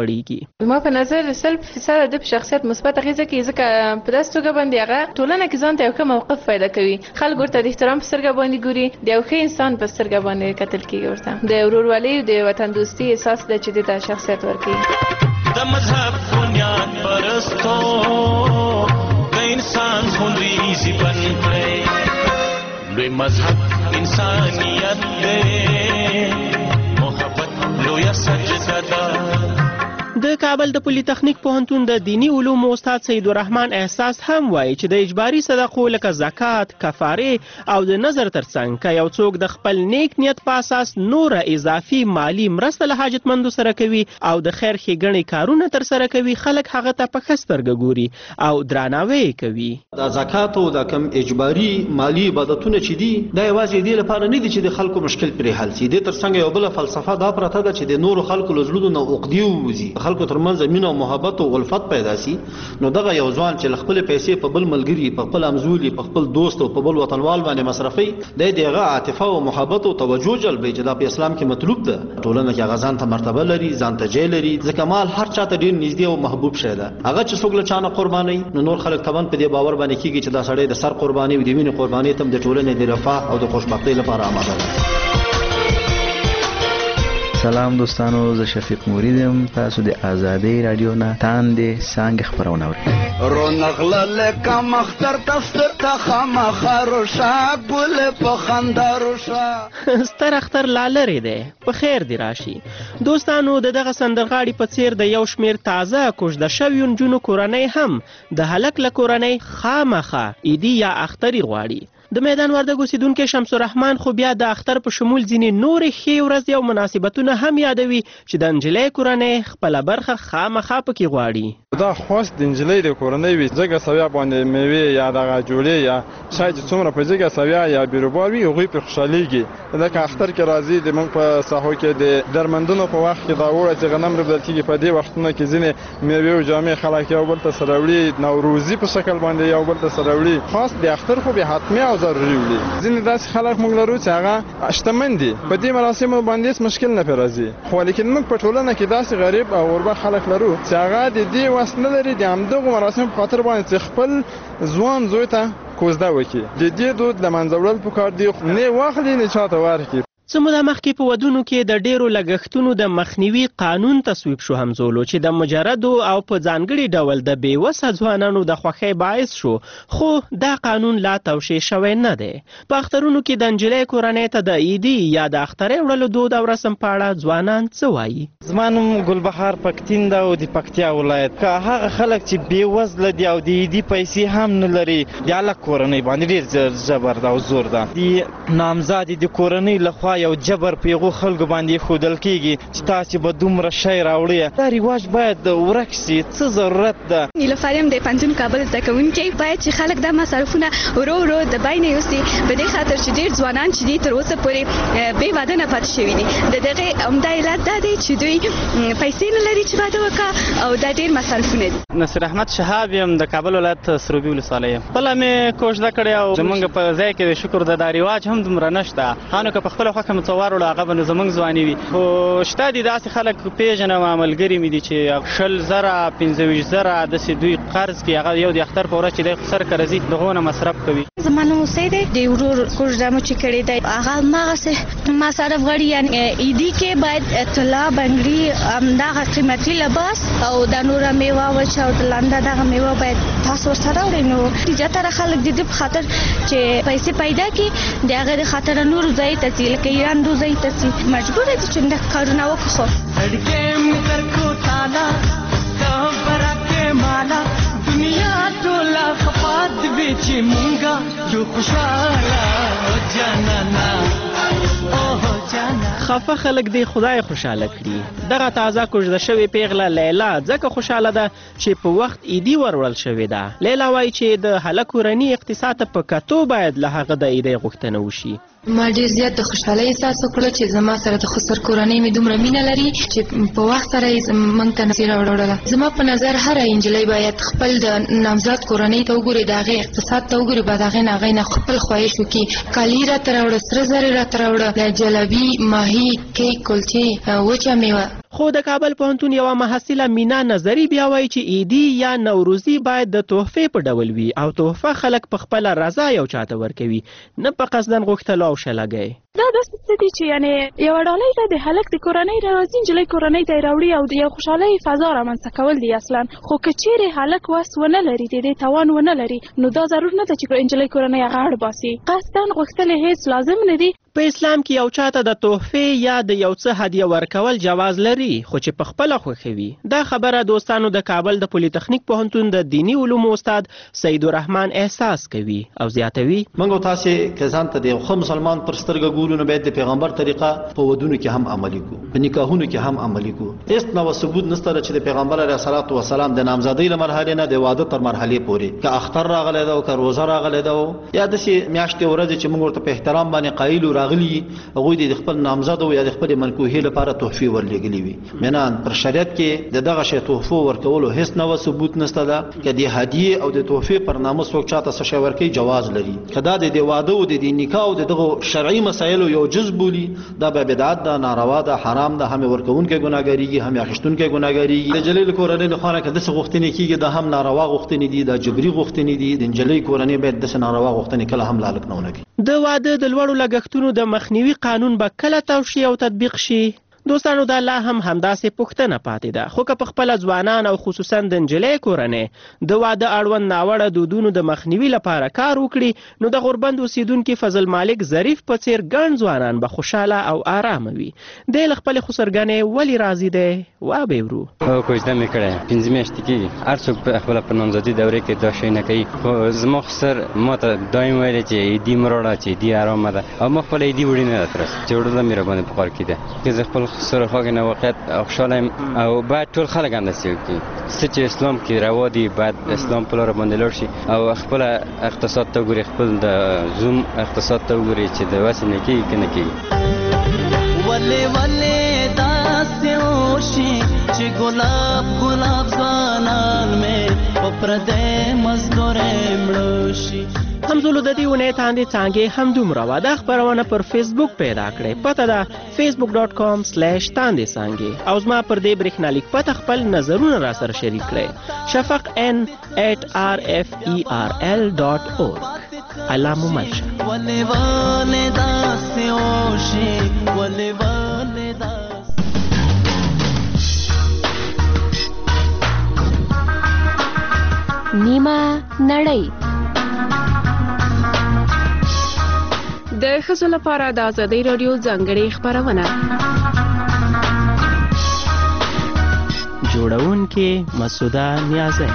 ما په نظر سل فیصد د شخصیت مثبت اغیزه کوي ځکه په داسې توګه باندې هغه ټولنه کې ځان ته یو کوم موقف پیدا کوي خلک ورته د احترام په سترګه باندې ګوري د یو ښه انسان په سترګه باندې کتل کیږي ورته د ورورولۍ او د وطن دوستي احساس د چې د شخصیت ورکوي د مذهب بنیاد پرستو د انسان خونریزي بن کړئ لوی مذهب انسانیت دی محبت لویه سجده ده. د کابل د پولی تخنیک پوهنتون د دینی علومو استاد سید الرحمن احساس هم وایي چې د اجباري صدقو لکه زکات، کفاره او د نظر ترڅنګ که یو څوک د خپل نیک نیت په اساس نوره اضافي مالی مرسته له حاجتمندو سره کوي او د خیر ښېګڼې کارونه ترسره کوي خلک هغه ته په ښه سترګه ګوري او درناوی کوي. د زکات او د کم اجباري مالی عبادتونه چې دي دا یوازې دې لپاره نه دي چې د خلکو مشکل پرې حل شي. د ترڅنګ یو بل فلسفه دا پرته ده چې د نورو خلکو له زړونو نه عقدې ووځي، خلکو ترمنځ مینه او محبت او الفت پیدا سي. نو دغه یو ځوان چې خپل پیسې په بل ملګری، په خپل امزولي، په خپل دوست او په بل وطنوال باندې مصرفي، د دغه عاطفه او محبت او توجه جلبي چې دا په اسلام کې مطلوب ده. ټولنه کې غزان ته مرتبه لري، ځان ته جې لري، ځکه مال هر چاته ډیر نږدې او محبوب شي ده. هغه چې څوک له چانه قرباني نو نور خلک تمن په دې باور باندې کیږي چې دا سړی د سر قرباني او د وینې قرباني تم د ټولنې د رفاه او د خوشبختۍ لپاره آماده ده. سلام دوستانو، زه شفیق موریدم. تاسو د آزادۍ رادیو نه تاندې څانګې خپرونه اورئ. رونق لکه مختر تفتر ته خامخا روشه ګل په خندا روشه ستر اختر لا لرې دی، په خیر دې راشي. دوستانو د دغه سندرغاړي په څیر د یو شمېر تازه کوژده شویو نجونو کورنۍ هم د هلک له کورنۍ خامخا عیدي یا اختري غواړي. د میدان وردګ اوسیدونکي شمس الرحمن خو بیا د اختر په شمول ځینې نورې ښې ورځې او مناسبتونه هم یادوي چې د نجلۍ کورنۍ خپله برخه خامخا پکې غواړي. دا خاص د نجلۍ د کورنۍ وي ځکه سویا باندې میوې یا دغه جوړې یا شاید څومره په ځکه سویا یا بیروبار وي هغوی پرې خوشحالیږي. ځکه اختر کې راځي د موږ په ساحو کې د درمندونو په وخت کې دا وړه چې غنم ربدل کېږي په دې وختونو کې ځینې میوې او جامې خلک یو بل ته سره وړي، نوروزي په شکل باندې یو بل ته سره وړي. خاص د اختر خو بیا حتمي او ضروري وي. ځینې داسې خلک موږ لرو چې هغه شتمن دي، په دې مراسمو باندې هېڅ مشکل نه پرې راځي. خو لیکن موږ په ټولنه کې داسې غریب او غربه خلک لرو چې هغه د دې وس نه لري د همدغو مراسمو په خاطر باندې چې خپل ځوان زوی ته کوزده وکړي. د دې دود له منځه وړل پکار دي، نه واخلي نه چاته ورکړي. څه موده مخکې په ودونو کې د ډیرو لګښتونو د مخنیوي قانون تصویب شو همزولو چې د مجردو او په ځانګړي ډول د بېوسه ځوانانو د خوښۍ باعث شو، خو دا قانون لا توشیح شوی نه دی. په اخترونو کې د نجلۍ کورنۍ ته د عیدي یا د اخترۍ وړلو دود او رسم په اړه ځوانان څه وایي؟ زما نوم ګلبهار پکتین ده او د پکتیا ولایت. که هغه خلک چې بېوزله دي او د عیدي پیسې هم نه لري د هلک کورنۍ باندې ډېر جبر ده او زور ده. د نامزادې د کورنۍ لخوا یو جبر په هغو خلکو باندې ښودل کېږي چې تاسې به دومره شی راوړئ. دا رواج باید ورک شي. څه ضرورت ده؟ نیلوفر یم د پوهنتون کابل زده کوونکی. باید چې خلک دا مصرفونه ورو ورو د بای نه یوسي په دې خاطر چې ډېر ځوانان چې دي تر اوسه پورې بې واده نه پاتې شوي دي. د دغې عمده علت دا دی چې دوی پیسې نه لري چې واده وکړه او دا ډېر مصرفونه دي. نصیر احمد شهاب یم، د کابل ولایت سروبي ولسوالۍ یم. خپله مې کوژده کړې او زموږ په ځای کې د شکر د دا رواج هم دومره نشته. هانو که په خپله خوښه مې څه واروړه هغه به نو زموږ ځواني وي. خو شته دي داسې خلک پېژنم ملګري مې دي چې شل زره پنځه ویشت زره داسې دوی قرض کړي، هغه یو د اختر په ورځ چې دی سر که راځي د هغو نه مصرف کوي. زما نوم اوسۍ دی. د ورور کوژده مو چې کړې دی هغه هماغسې مصرف غواړي. یعنې عیدي کې باید طلا، بنګړي، همدغه قیمتي لباس او د نوره میوه وچه او د لنده دغه میوه باید تاسو ورسره راوړئ. نو زیاتره خلک د دې په خاطر چې پیسې پیدا کړي د هغې د خاطره نورو ځای ته ځي، لکه ایران دو ځای ته ځي. مجبور دي چې دا کارونه وکړو. اړګې متر کو تالا کبره کې مالا دنیا ټوله خپات وی چې مونږه جو خوشاله جانانا اوه جانا. خفه خلک دی خدای خوشاله کړي. دغه تازه کوژده شوې پیغله لیلا ځکه خوشاله ده چې په وخت عیدي وروړل شوې ده. لیلا وایي چې د هلک کورني اقتصاد ته په کتو باید له هغه د عیدۍ غوښتنه وشي. ما ډېر زیات د خوشحالۍ احساس وکړو چې زما سره د خسر کورنۍ مې دومره مینه لري چې په وخت سره یې موږ ته نصیحه وړوړله. زما په نظر هره نجلۍ باید خپل د نامزاد کورنۍ ته وګوري، د هغې اقتصاد ته وګوري، بعد هغې نه هغې نه خپل خواهش وکړي. کالي راته راوړه، سره زرې راته راوړه، جلبي، ماهي، کیک، کلچې، وچه میوه. خو د کابل پوهنتون یوه محصله مینا نظري بیا وایي چې عیدي یا نوروزي باید د تحفې په ډول وي او تحفه خلک په خپله رضا یو چاته ورکوي، نه په قصدن غوښتلو او شلګۍ. دا داسې څه دي چې یعنې یوه ډالۍ ده د هلک د کورنۍ راځي نجلۍ کورنۍ ته یې راوړي او د یو خوشحالۍ فضا رامنځته کول دي اصلا. خو که چیرې هلک وس ونه لري د دې توان ونه لري نو دا ضرور نه ده چې نجلۍ کورنۍ هغه اړ باسي. قصدن غوښتل هیڅ لازم نه دي. په اسلام کې یو چاته د تحفې یا د یو څه هدیه ورکول جواز لري، خو چې په خپله خوښوي. دا خبره دوستانو د کابل د پولی تخنیک پوهنتون د دینی علومو استاد سید الرحمن احساس کوي او زیاتوي. موږ تاسې که ځان ته د یو ښه مسلمان پر سترګه ګورو نو باید د پیغمبر طریقه په ودونو کې هم عملي کړو، په نکاحونو کې هم عملي کړو. هېڅ نوع ثبوت نشته چې د پیغمبر علیه الصلاة والسلام د نامزادۍ له مرحلې نه د واده تر مرحلې پورې که اختر راغلی ده او که روزه راغلی ده یا داسې میاشتې ورځې چې موږ ورته په احترام باندې قایل راغلي هغوی د خپل نامزد او یا د خپل منکوحې لپاره تحفې ورلېږلي وي. منان پر شریعت کې د دغه شی تحفو ورکولو هیڅ نوع ثبوت نشته ده که د هدیې او د تحفې پر نامه څوک چاته څه شی ورکوي جواز لري. که دا د واده او د نکاح او دغه شرعي مسایلو یو جز بولي دا به بدعت ده، ناروا ده، حرام ده، هم ورکوونکی ګناهګاریږي هم اخیستونکی ګناهګاریږي. د جلیل کورنۍ له خوا نه که داسې غوښتنې کېږي دا هم ناروا غوښتنې دي، دا جبري غوښتنې دي. د نجلۍ کورنۍ باید داسې ناروا غوښتنې کله هم لالک نه ونه کړي. د واده د لوړو لګښتونو د مخنیوي قانون به کله توشي او تطبیق شي؟ دوستانو دا لا هم همداسې پوښتنه پاتې ده. خو که په خپله ځوانان او خصوصا د نجلۍ کورنۍ د واده اړوند ناوړه دودونو د مخنیوي لپاره کار وکړي نو د غوربند اوسیدونکي فضل مالک ظریف په څیر ګڼ ځوانان به خوشحاله او آرامه وي. دی له خپلې خسرګنې ولې راضي دی؟ وابېورو. او کوژده مې کړی پنځه میاشتې کېږي. هر څوک په خپله په نامزادي دورې کې دا شی نه کوي. خو زما خسر ما ته دایم ویلی چې عیدي مه راوړه چې عیدي آرامه ده او ما خپله عیدي وړې نه ده تر اوسه چې وړله مې راباندې په کار کېده که زه خپل سره خواږه نه واقعیت خوشحاله یم او باید ټول خلک همداسې وکړي. څه چې اسلام کې روا دي باید اسلام په لاره باندې لاړ شي او خپله اقتصاد ته وګوري، خپل د زوم اقتصاد ته وګوري چې د وسې نه کېږي که نه کېږي. ولې ولې داسې وشي چې ګلاب ګلاب ځوانان مې په پردی مزدورۍ مړه شي. همزولو د دې اونۍ تاندې څانګې همدومره وه. دا خپرونه پر فیسبوک پیدا کړئ. پته ده فیسبوک ډاټ کام سلیش تاندې څانګې او زما پر دې برېښنالیک پته خپل نظرونه را سره شریک کړئ. شفق ان ایٹ آر ایف ای آر ایل ډاټ اورګ. الله مو مل شه. ولې ولې داسې وشي ولې ولې نیمه نړۍ د ښځو لپاره د ازادۍ راډیو ځانګړې خپرونه. جوړونکې مسعوده نیازی.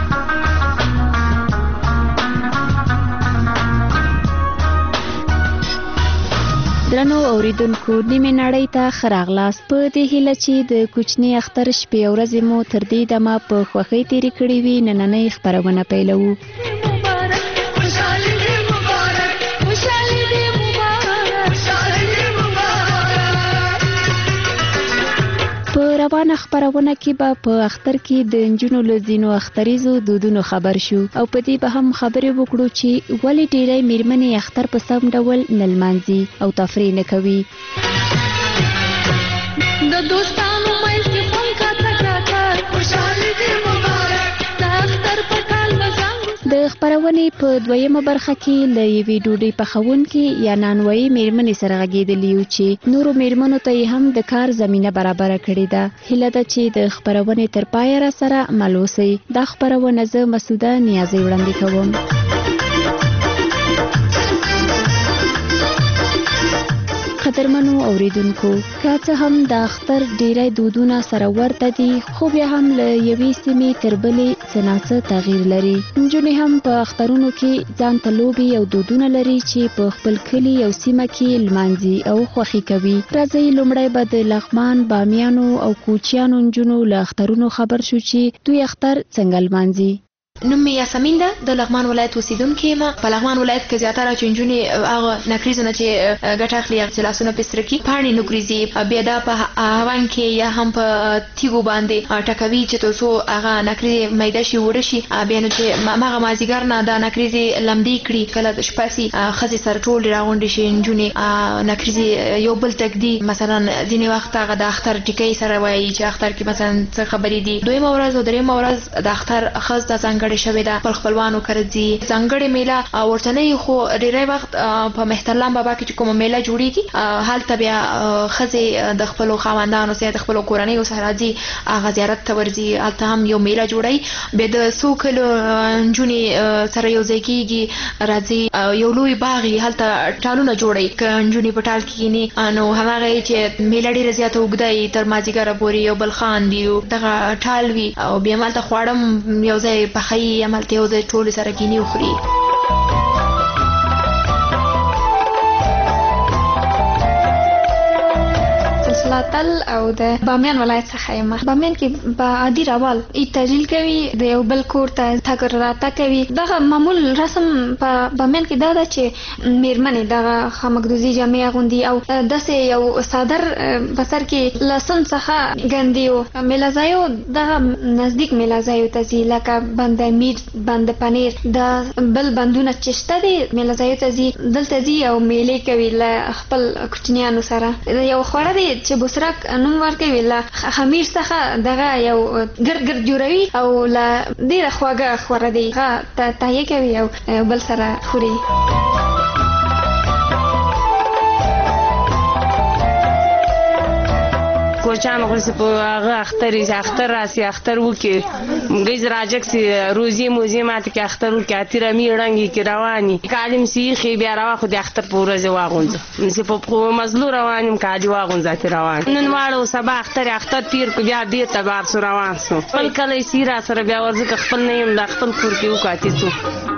درنو اوریدونکو نیمه نړۍ ته ښه راغلاست. په دې هیله چې د کوچني اختر شپې او ورځې مو تر دې دمه په خوښۍ تېرې کړې وي نننۍ خپرونه پیلوو. په روانه خپرونه کې به په اختر کې د نجونو له ځینو اختریزو دودونو خبر شو او په دې به هم خبرې وکړو چې ولې ډېری میرمنې اختر په سم ډول نه لمانځي او تفریح نه کوي. د دوستانو منځ کې خوند کاته کاته خوشحالي دې مبارک د اختر په کال مزنګ. د خپرونې په دویمه برخه کې له یوې ډوډۍ پخوونکې یا نانوایي میرمنې سره غږېدلي یو چې نورو میرمنو ته یې هم د کار زمینه برابره کړې ده. هیله ده چې د خپرونې تر پایه را سره مل اوسئ. دا خپرونه زه مسعوده نیازی وړاندې کوم. قدرمنو اوریدونکو که څه هم د اختر ډیری دودونه سره ورته دي خو بیا هم له یوې سیمې تر بلې څه نه څه تغییر لري. نجونې هم په اخترونو کې ځان ته لوبې او دودونه لري چې په خپل کلي او سیمه کې لمانځي او خوښي کوي. راځئ لومړی به د لغمان، بامیانو او کوچیانو نجونو له اخترونو خبر شو چې دوی اختر څنګه لمانځي. نوم مې یاسمین ده، د لغمان ولایت اوسیدونکې یم. په لغمان ولایت کې زیاتره چې نجونې هغه نکریزو نه چې ګټه اخلي، چې لاسونه پرې سره کړي، پاڼې نکریزي، بیا دا په هاون کې یا هم په تیږو باندې ټکوي چې تر څو هغه نکریزې میده شي، وړه شي. بیا نو چې هماغه مازدیګر نه دا نکریزې لمدې کړي، کله د شپه سي ښځې سره ټولې راغونډې شي، نجونې نکریزې یو بل ته ږدي. مثلا ځینې وخت هغه د اختر ټیکۍ سره وایي چې اختر کې مثلا څه خبرې دي. دویمه ورځ او دریمه ورځ د اختر ښځه ځانګړې شوې ده، خپل خپلوانو کره ځي. ځانګړې میله ورته نه وي، خو ډېری وخت په مهترلام بابا کې چې کومه میله جوړېږي، هلته بیا ښځې د خپلو خاوندانو سره د خپلو کورنیو سره راځي، هغه زیارت ته ورځي. هلته هم یو میله جوړوي. بیا د څو کلو نجونې سره یو ځای کېږي، راځي یو لوی باغ یې، هلته ټالونه جوړوي. که نجونې په ټال کې کښېني نو هماغه چې میله ډېره زیاته اوږده وي، تر مازدیګره پورې یو بل خاندي، دغه ټال وي. او بیا همالته خواړه یو ځای پخوي، همالته یو ځای ټولې سره کښېني وخوري. تل او د بامیان ولایت څخه یم. بامیان کې په عادي روال ای تجلیل کوي، د یو بل کور ته تګ راتګ کوي. دغه معمول رسم په بامیان کې دا ده چې میرمنې دغه خامکدوزي جامې اغوندي او داسې یو صادر په سر کې لسن څخه ګندي. او میله ځایو دغه نزدیک میله ځایو ته ځي، لکه بند امیر، بند پنیر، د بل بندونه چې شته دي میله ځایو ته ځي، دلته ځي او میلې کوي له خپل کوچنیانو سره. یو خوړه دی چې بوسرک نوم ورکوي، له خمیر څخه دغه یو ګرد ګرد جوړوي او له ډېره خواږه خوره دی، هغه تهیه کوي او بل سره خوري. کوچان غوسه په هغه اختر یې اختر راسي، اختر وکي ګیز راجک سي روزي موزي ماته کې اختر وکي، اتیرا می رنګي کې رواني کالم سي خي بیا راو خو د اختر په ورځ واغونځ مې په په مزلو روانم کاجي واغونځ ته روان. نن واړو سبا اختر اختر تیر کو بیا دې ته بار سو روان سو خپل کله سي را سره بیا ورځ خپل نه يم د خپل کور کې وکاتې سو.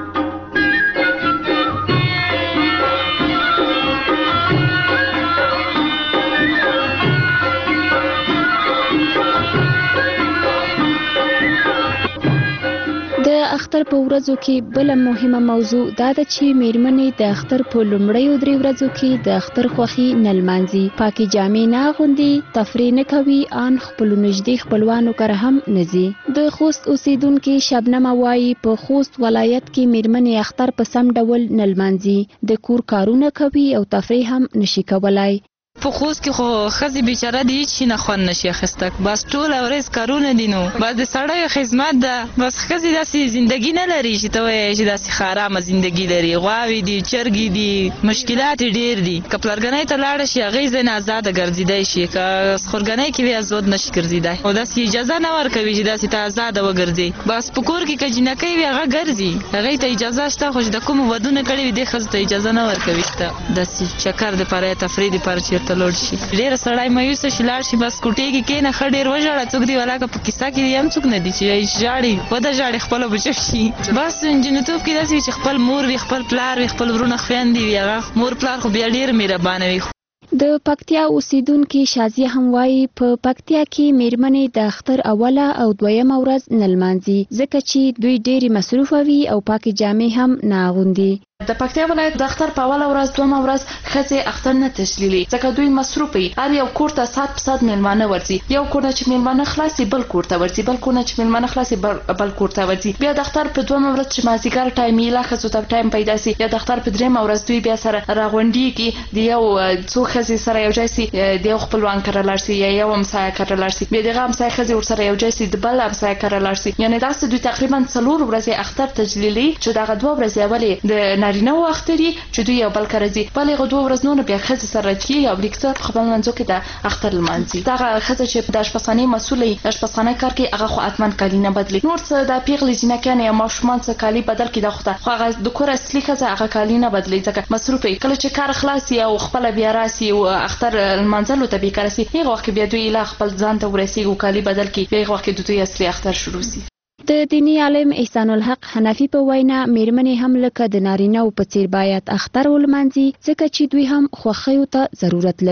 د اختر په ورځو کې بل مهمه موضوع دا ده چې میرمنې د اختر په لومړیو درې ورځو کې د اختر خوښي نه لمانځي، پاکې جامې نه اغوندي، تفریح نه کوي، ان خپلو نږدې خپلوانو کره هم نه ځي. د خوست اوسیدونکې شبنمه وایي په خوست ولایت کې میرمنې اختر په سم ډول نه لمانځي، د کور کارونه کوي او تفریح هم نشي کولای. په خوست کې خو ښځې بیچاره دي هیڅ شي نه خوند نشي اخیسته، بس ټوله ورځ کارونه دي، نو بس د سړیو خدمت ده. بس ښځې داسې زندګي نه لري چې ته وایې چې داسې ښه ارامه زندګي لري. غواوې دي، چرګې دي، مشکلات یې ډېر دي. که پلرګنۍ ته لاړه شي هغې ځای نه ازاده ګرځېدی شي، که خورګنۍ کې وي ازاد نشي ګرځېدی، او داسې اجازه نه ورکوي چې داسې ته ازاده وګرځې. بس په کور کې که جینکۍ وي هغه ګرځي، هغې ته اجازه شته، خو چې د کومو ودونه کړي وي دې ښځو ته اجازه نه ورکوي چې ته داسې چکر دپاره یا تفریح دپاره چېرته لاړ شي. ډېر سړی مایوسه شي لاړ شي، بس کوټې کې کېنه ښه ډېر وژاړه، څوک دی ولاکه په کیسه کې هم څوک نه دي چې ژاړي وده ژاړي خپله بچه شي. بس نجونتوب کې داسې وي چې خپل مور وي، خپل پلار وي، خپل ورونه خویندې وي، هغه مور پلار خو بیا ډېر مهربانه وي. د پکتیا اوسیدونکې شازیه هم وایي په پکتیا کې میرمنې د اختر اوله او دویمه ورځ نه لمانځي، ځکه چې دوی ډېرې مصروفه وي او پاکې جامې هم نه اغوندي. د پکتیا ولایت د اختر په اوله ورځ دویمه ورځ ښځې اختر نه تشلیلي، ځکه دوی مصروف وي. هر یو کور ته ساعت په ساعت میلمانه ورځي، یو کور نه چې میلمانه خلاصي بل کور ته ورځي، بل کور نه چې میلمانه خلاصي بل کور ته ورځي. بیا د اختر په دویمه ورځ چې مازدیګر ټایم یې لا ښځو ته ټایم پیدا سي، یا د اختر په دریمه ورځ دوی بیا سره راغونډېږي، د یو څو ښځې سره یو ځای سي، د یو خپلوان کره لاړ سي یا یو همسایه کره لاړ سي، بیا دغه همسایه ښځې ورسره یو ځای سي د بل همسایه کره لاړ سي. یعنې داسې دوی تقریبا څلور ورځې اختر تجلیلي، چې دغه دوه ورځې اولې د نارینه و اختر چې دوی یو بل کره ځي، بل هغه دوه ورځې بیا ښځې سره کېږي او لیکته په خپل منځو کې د اختر لمانځي. دغه ښځه چې د اشپزخانې مسؤله وي، د اشپزخانې کار کوي، هغه خو حتما کالي نه بدلي. نور څه د پیغلې جینکیانې یا ماشومان څه کالي بدل کړي دا خو ته، خو هغه د کور اصلي ښځه هغه کالي نه بدلي، ځکه مصروف وي. کله چې کار خلاص وي او خپله بیا راسي او اختر لمانځلو ته بېکاره سي، هغه وخت کې بیا دوی لا خپل ځان ته ورسېږي او کالي بدل کړي، بیا هغه وخت کې د دوی اصلي اختر شروع سي. د دینی عالم احسان الحق حنفي په وینا میرمنې هم لکه د نارینه‌و په څیر باید اختر ولمانځي، ځکه چې دوی هم خوښیو ته ضرورت لري.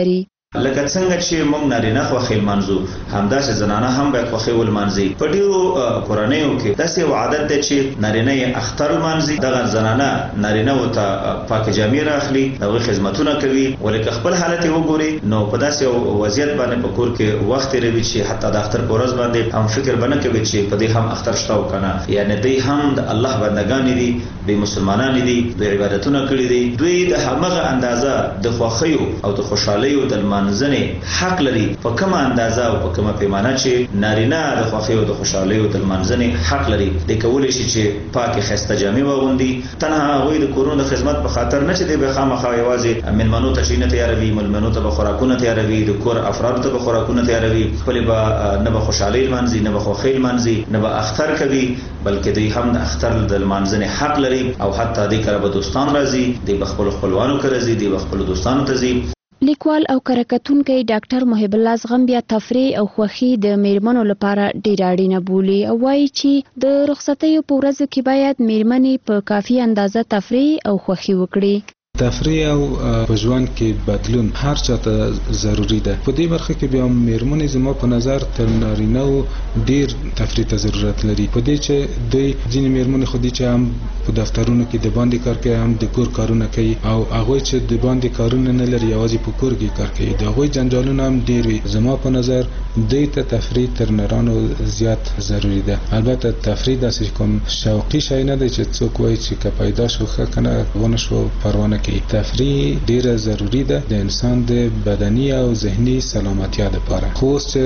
لکه څنګه چې موږ نارینه خوښي لمانځو همداسې زنانه هم باید خوښي ولمانځي. په ډیرو کورنیو کې داسې یو عادت دی چې نارینه یې اختر لمانځي، دغه زنانه نارینه ورته پاکه جامې راخلي، هغوی خدمتونه کوي، ولکه خپل حالت یې وګوري نو په داسې یو وضعیت باندې په کور کې وخت تېروي چې حتی د اختر په ورځ باندې هم فکر به نه کوي چې په دې هم اختر شته او که نه. یعنې دوی هم د الله بندګانې دي، دوی مسلمانان دي، دوی عبادتونه کړي دي، دوی د همغه اندازه د خوښیو او د خوشحالیو د منځنه حق لري په کومه اندازه او په کومه پیمانه چې نارینه د خوښۍ او د خوشحالۍ او د منځنه حق لري. د کولې شي چې پاکه خسته جامې واغوندي، تنها هغه د کورونو د خدمت په خاطر نه چې د به خامخا یوازې منمنو ته شینه تیاروي، منمنو ته خوراکونه تیاروي، د کور افراد ته خوراکونه تیاروي، خپل به نه به خوشحالۍ منځي، نه به خوښۍ منځي، نه به اختر کوي، بلکې دوی هم د اختر د منځنه حق لري او حتی د کړه به دوستان راځي، د خپل خپلوانو کې راځي، د خپل دوستانو ته ځي. لیکوال او کرکټونکی ډاکټر محب الله زغم بیا تفریح او خوښي د میرمنو لپاره ډېر اړینه بولي او وایي چې د رخصتیو په ورځو کې باید میرمنې په کافي اندازه تفریح او خوښي وکړي. تفریح او په ژوند کې بدلون هر چاته ضروری ده. په دې برخه کې بیا میرمنې زما په نظر تر نارینه او ډیر تفریح ته ضرورت لري. په دې چې دوی ځینې میرمنې خو دي چې هم په دفترونو کې د باندې کار کوي، هم د کور کارونه کوي، او هغه چې د باندې کارونه نه لري یوازې په کور کې کار کوي، د هغوی جنجالونه هم ډیر وي. زما په نظر دوی ته تفریح تر نارانو زیات ضروری ده. البته تفریح داسې کوم شوقي شی نه دی چې څوک وایي چې که پیدا شو ښه کنه ونه شو پروا نه کوي. تفریح ډیره ضروری ده د انسان د بدني او ذهني سلامتیا لپاره. خو چې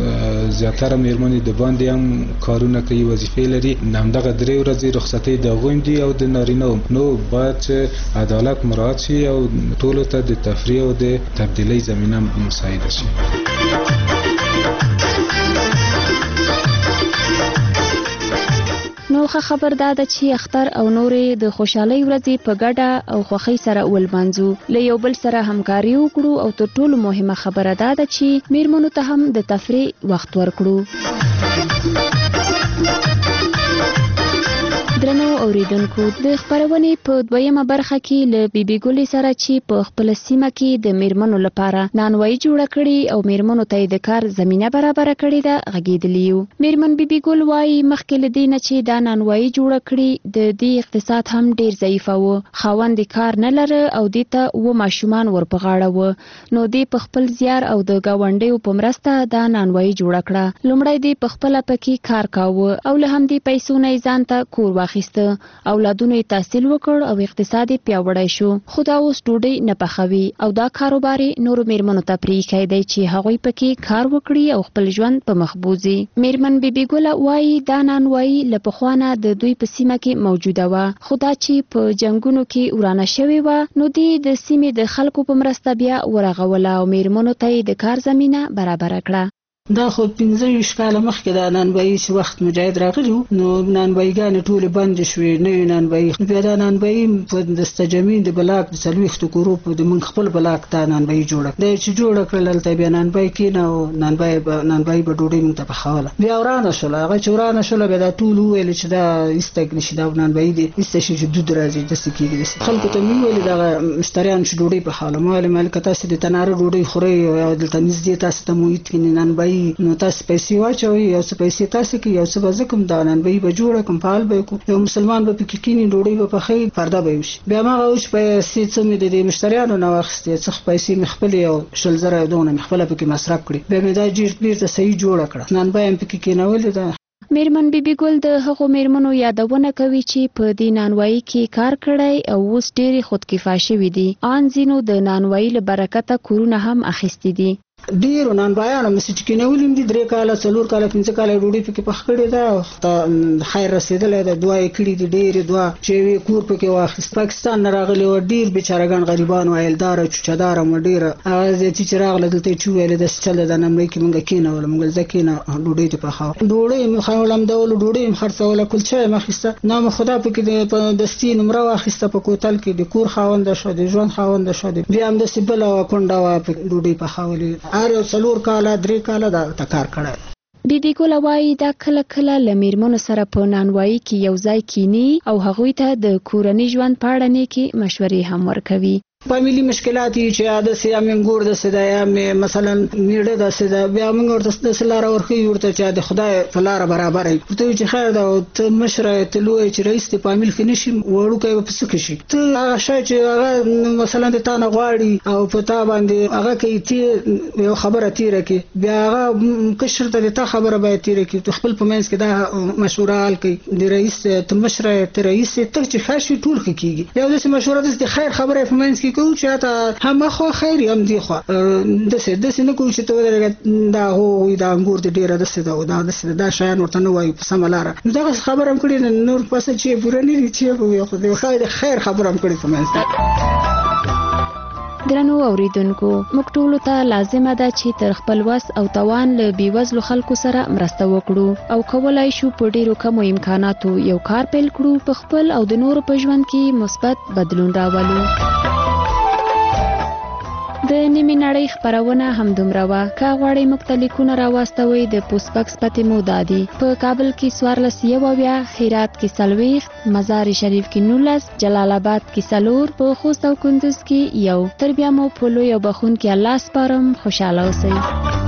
زیاتره میرمنې د باندې هم کارونه کوي، وظیفې لري، همدغه درې ورځې رخصتۍ د هغوی دي او د نارینه نو باید چې عدالت مراعات شي او ټولو ته د تفریح او د تبدیلۍ زمینه مساعده شي. نو ښه خبر دا ده چې اختر او نورې د خوشحالۍ ورځې په ګډه او خوښۍ سره ولمانځو، له یو بل سره همکاري وکړو او تر ټولو مهمه خبره دا ده چې میرمنو ته هم د تفریح وخت ورکړو. درنو اوریدونکو، د خبرونې په دویمه برخه کې له بیبي ګلې سره چې په خپل سیمه کې د میرمنو لپاره نانوایي جوړه کړي او میرمنو ته د کار زمینه برابره کړې ده غږېدلي یو. میرمن بیبي ګل وایي مخکې له دې نه چې دا نانوایي جوړه کړي د دې اقتصاد هم ډیر ضعیفه و، خاوند کار نه لره او دې ته و ماشومان ورپغاړه و، نو دې په خپل زیار او د ګاونډیو په مرسته دا نانوایي جوړه کړه. لومړی دې په خپله پکې کار کاوه او له همدې پیسو نه یې ځان ته کور واخیسته، اولادونو یې تحصیل وکړ او اقتصاد یې پیاوړی شو. خو دا اوس ډوډۍ نه پخوي او دا کاروبار یې نورو میرمنو ته پرېښی دی چې هغوی پکې کار وکړي او خپل ژوند په مخ بوځي. میرمن بیبي ګله وایي دا نانوایي له پخوا نه د دوی په سیمه کې موجوده وه، خو دا چې په جنګونو کې ورانه شوې وه نو دې د سیمې د خلکو په مرسته بیا ورغوله او میرمنو ته یې د کار زمینه برابره کړه. دا خو پنځه ویشت کاله مخکې دا نانوایي چې وخت مجاهد راغلی و نو نانوایيګانې ټولې بندې شوې، نوې نانوایي. نو بیا دا نانوایي په دستجمین د بلاک د څلوېښتو کورو په د موږ خپل بلاک دا نانوایي جوړه دا چې جوړه کړل. هلته بیا نانوایي کېنه او نانوایي به نانوایي به ډوډۍ موږ ته پخوله. بیا ورانه شوله، هغه چې ورانه شوله بیا دا ټول وویل چې دا ایسته کړي چې دا نانوایي دی ایسته شي چې دود راځي داسې کېږي. داسې خلکو ته مې وویل دغه مشتریانو چې ډوډۍ پخوله، ما ویل مالکه تاسې د تناره ډوډۍ خورئ او دلته نږدې تاسو ته محیط کې نانوایي نو تاسو پیسې واچوئ، یو څه پیسې تاسو کې یو څه به زه کوم دا نانوایي به جوړه کوم، فعال به کوم، یو مسلمان به پکې کېني ډوډۍ به پخوي، پرده به وشي. بیا هماغه اوس پیسې څه مې د دې مشتریانو نه واخیستې، څه پیسې مې خپلې یو شل زره دونه مې خپله پکې مصرف کړي. بیا مې دا بیرته صحیح جوړه کړه، نانوایي هم پکې کېنولې ده. میرمن بیبي ګل د هغو میرمنو یادونه کوي چې په دې نانوایي کې کار کړی او اوس ډېرې خودکفا شوي دي. ان ځینو د نانوایي له برکته کورونه هم اخیستي دي. ډیرو نانوایانو مې چې کېنولي دي، درې کاله څلور کاله پنځه کاله ډوډۍ پکې پخ کړې ده، خیر رسېدلی ده، دعا یې کړي دي ډېرې دعا چې یوې کور پکې واخیست. پاکستان نه راغلي وه ډېر بېچارهګان غریبان وه، ایلداره چوچهداره مو ډېره. هغه زیاتي چې راغله دلته یې چې وویلې داسې چل ده دا نمرۍ کې مونږ کېنوله، مونږ ځه کېنه ډوډۍ دې پخوه. ډوډۍ مې لمدولو، ډوډۍ مې خرڅوله، کلچه یې مې اخیسته. نام خدا پکې په دستي نمره واخیسته په کوتل کې، د کور خاونده شوه، د ژوند خاونده شوه. بیا همداسې بله وه کونډه وه ډوډۍ پخولې. هر یو څلور کاله درې کاله دا کار کړی. بیبي ګله وایي دا کله کله له میرمنو سره په نانوایي کې یو ځای کینی او هغوی ته د کورني ژوند په اړه نیکې مشورې هم ورکوي. فامیلی مشکلات چې د سیا منګور د سدا مثلا میړه د سدا بیا موږ ورته د سلاره ورخي ورته چې د خدای په لار برابر وي ته چې خیر دا ته مشره ته لوی چې رئیس ته فامیل کې نشي وړو کوي په څه شي ته هغه شای چې هغه مثلا د تا نه غواړي او په تا باندې هغه کوي ته یو خبره تیره کې بیا هغه کشر ته تا خبره باید تیره کې خپل په منځ کې دا مشوره حل کوي د رئیس ته مشره ته رئیس ته چې خاصي ټول کېږي یو د مشوره د خیر خبره په منځ کې کوي چې تا هم خو خیر هم دی خو د څه د څه نه کوي چې ته دا هو دا انګور د ډیره د څه دا د څه دا شان ورته نه وایي په سم لار دا خبره هم کړی نور پس چې پوره نه دي چې خو د خیر خیر خبره هم کړی په منځ درنو اوریدونکو موږ ټول ته لازمه ده چې تر خپل وس او توان له بیوزلو خلکو سره مرسته وکړو او کولای شو په ډیرو کمو امکاناتو یو کار پیل کړو په خپل او د نورو په ژوند کې مثبت بدلون راولو. د نیمې نړۍ خپرونه همدومره وه. که غواړئ موږ ته لیکونه راواستوئ د پوسټ بکس پتې مو دا دي: په کابل کې څوارلس یو اویا، هرات کې څلوېښت، مزار شریف کې نولس، جلال آباد کې څلور، په خوست او کندوز کې یو. تر بیا مو په لوی او بخښونکي الله سپارم. خوشحاله اوسئ.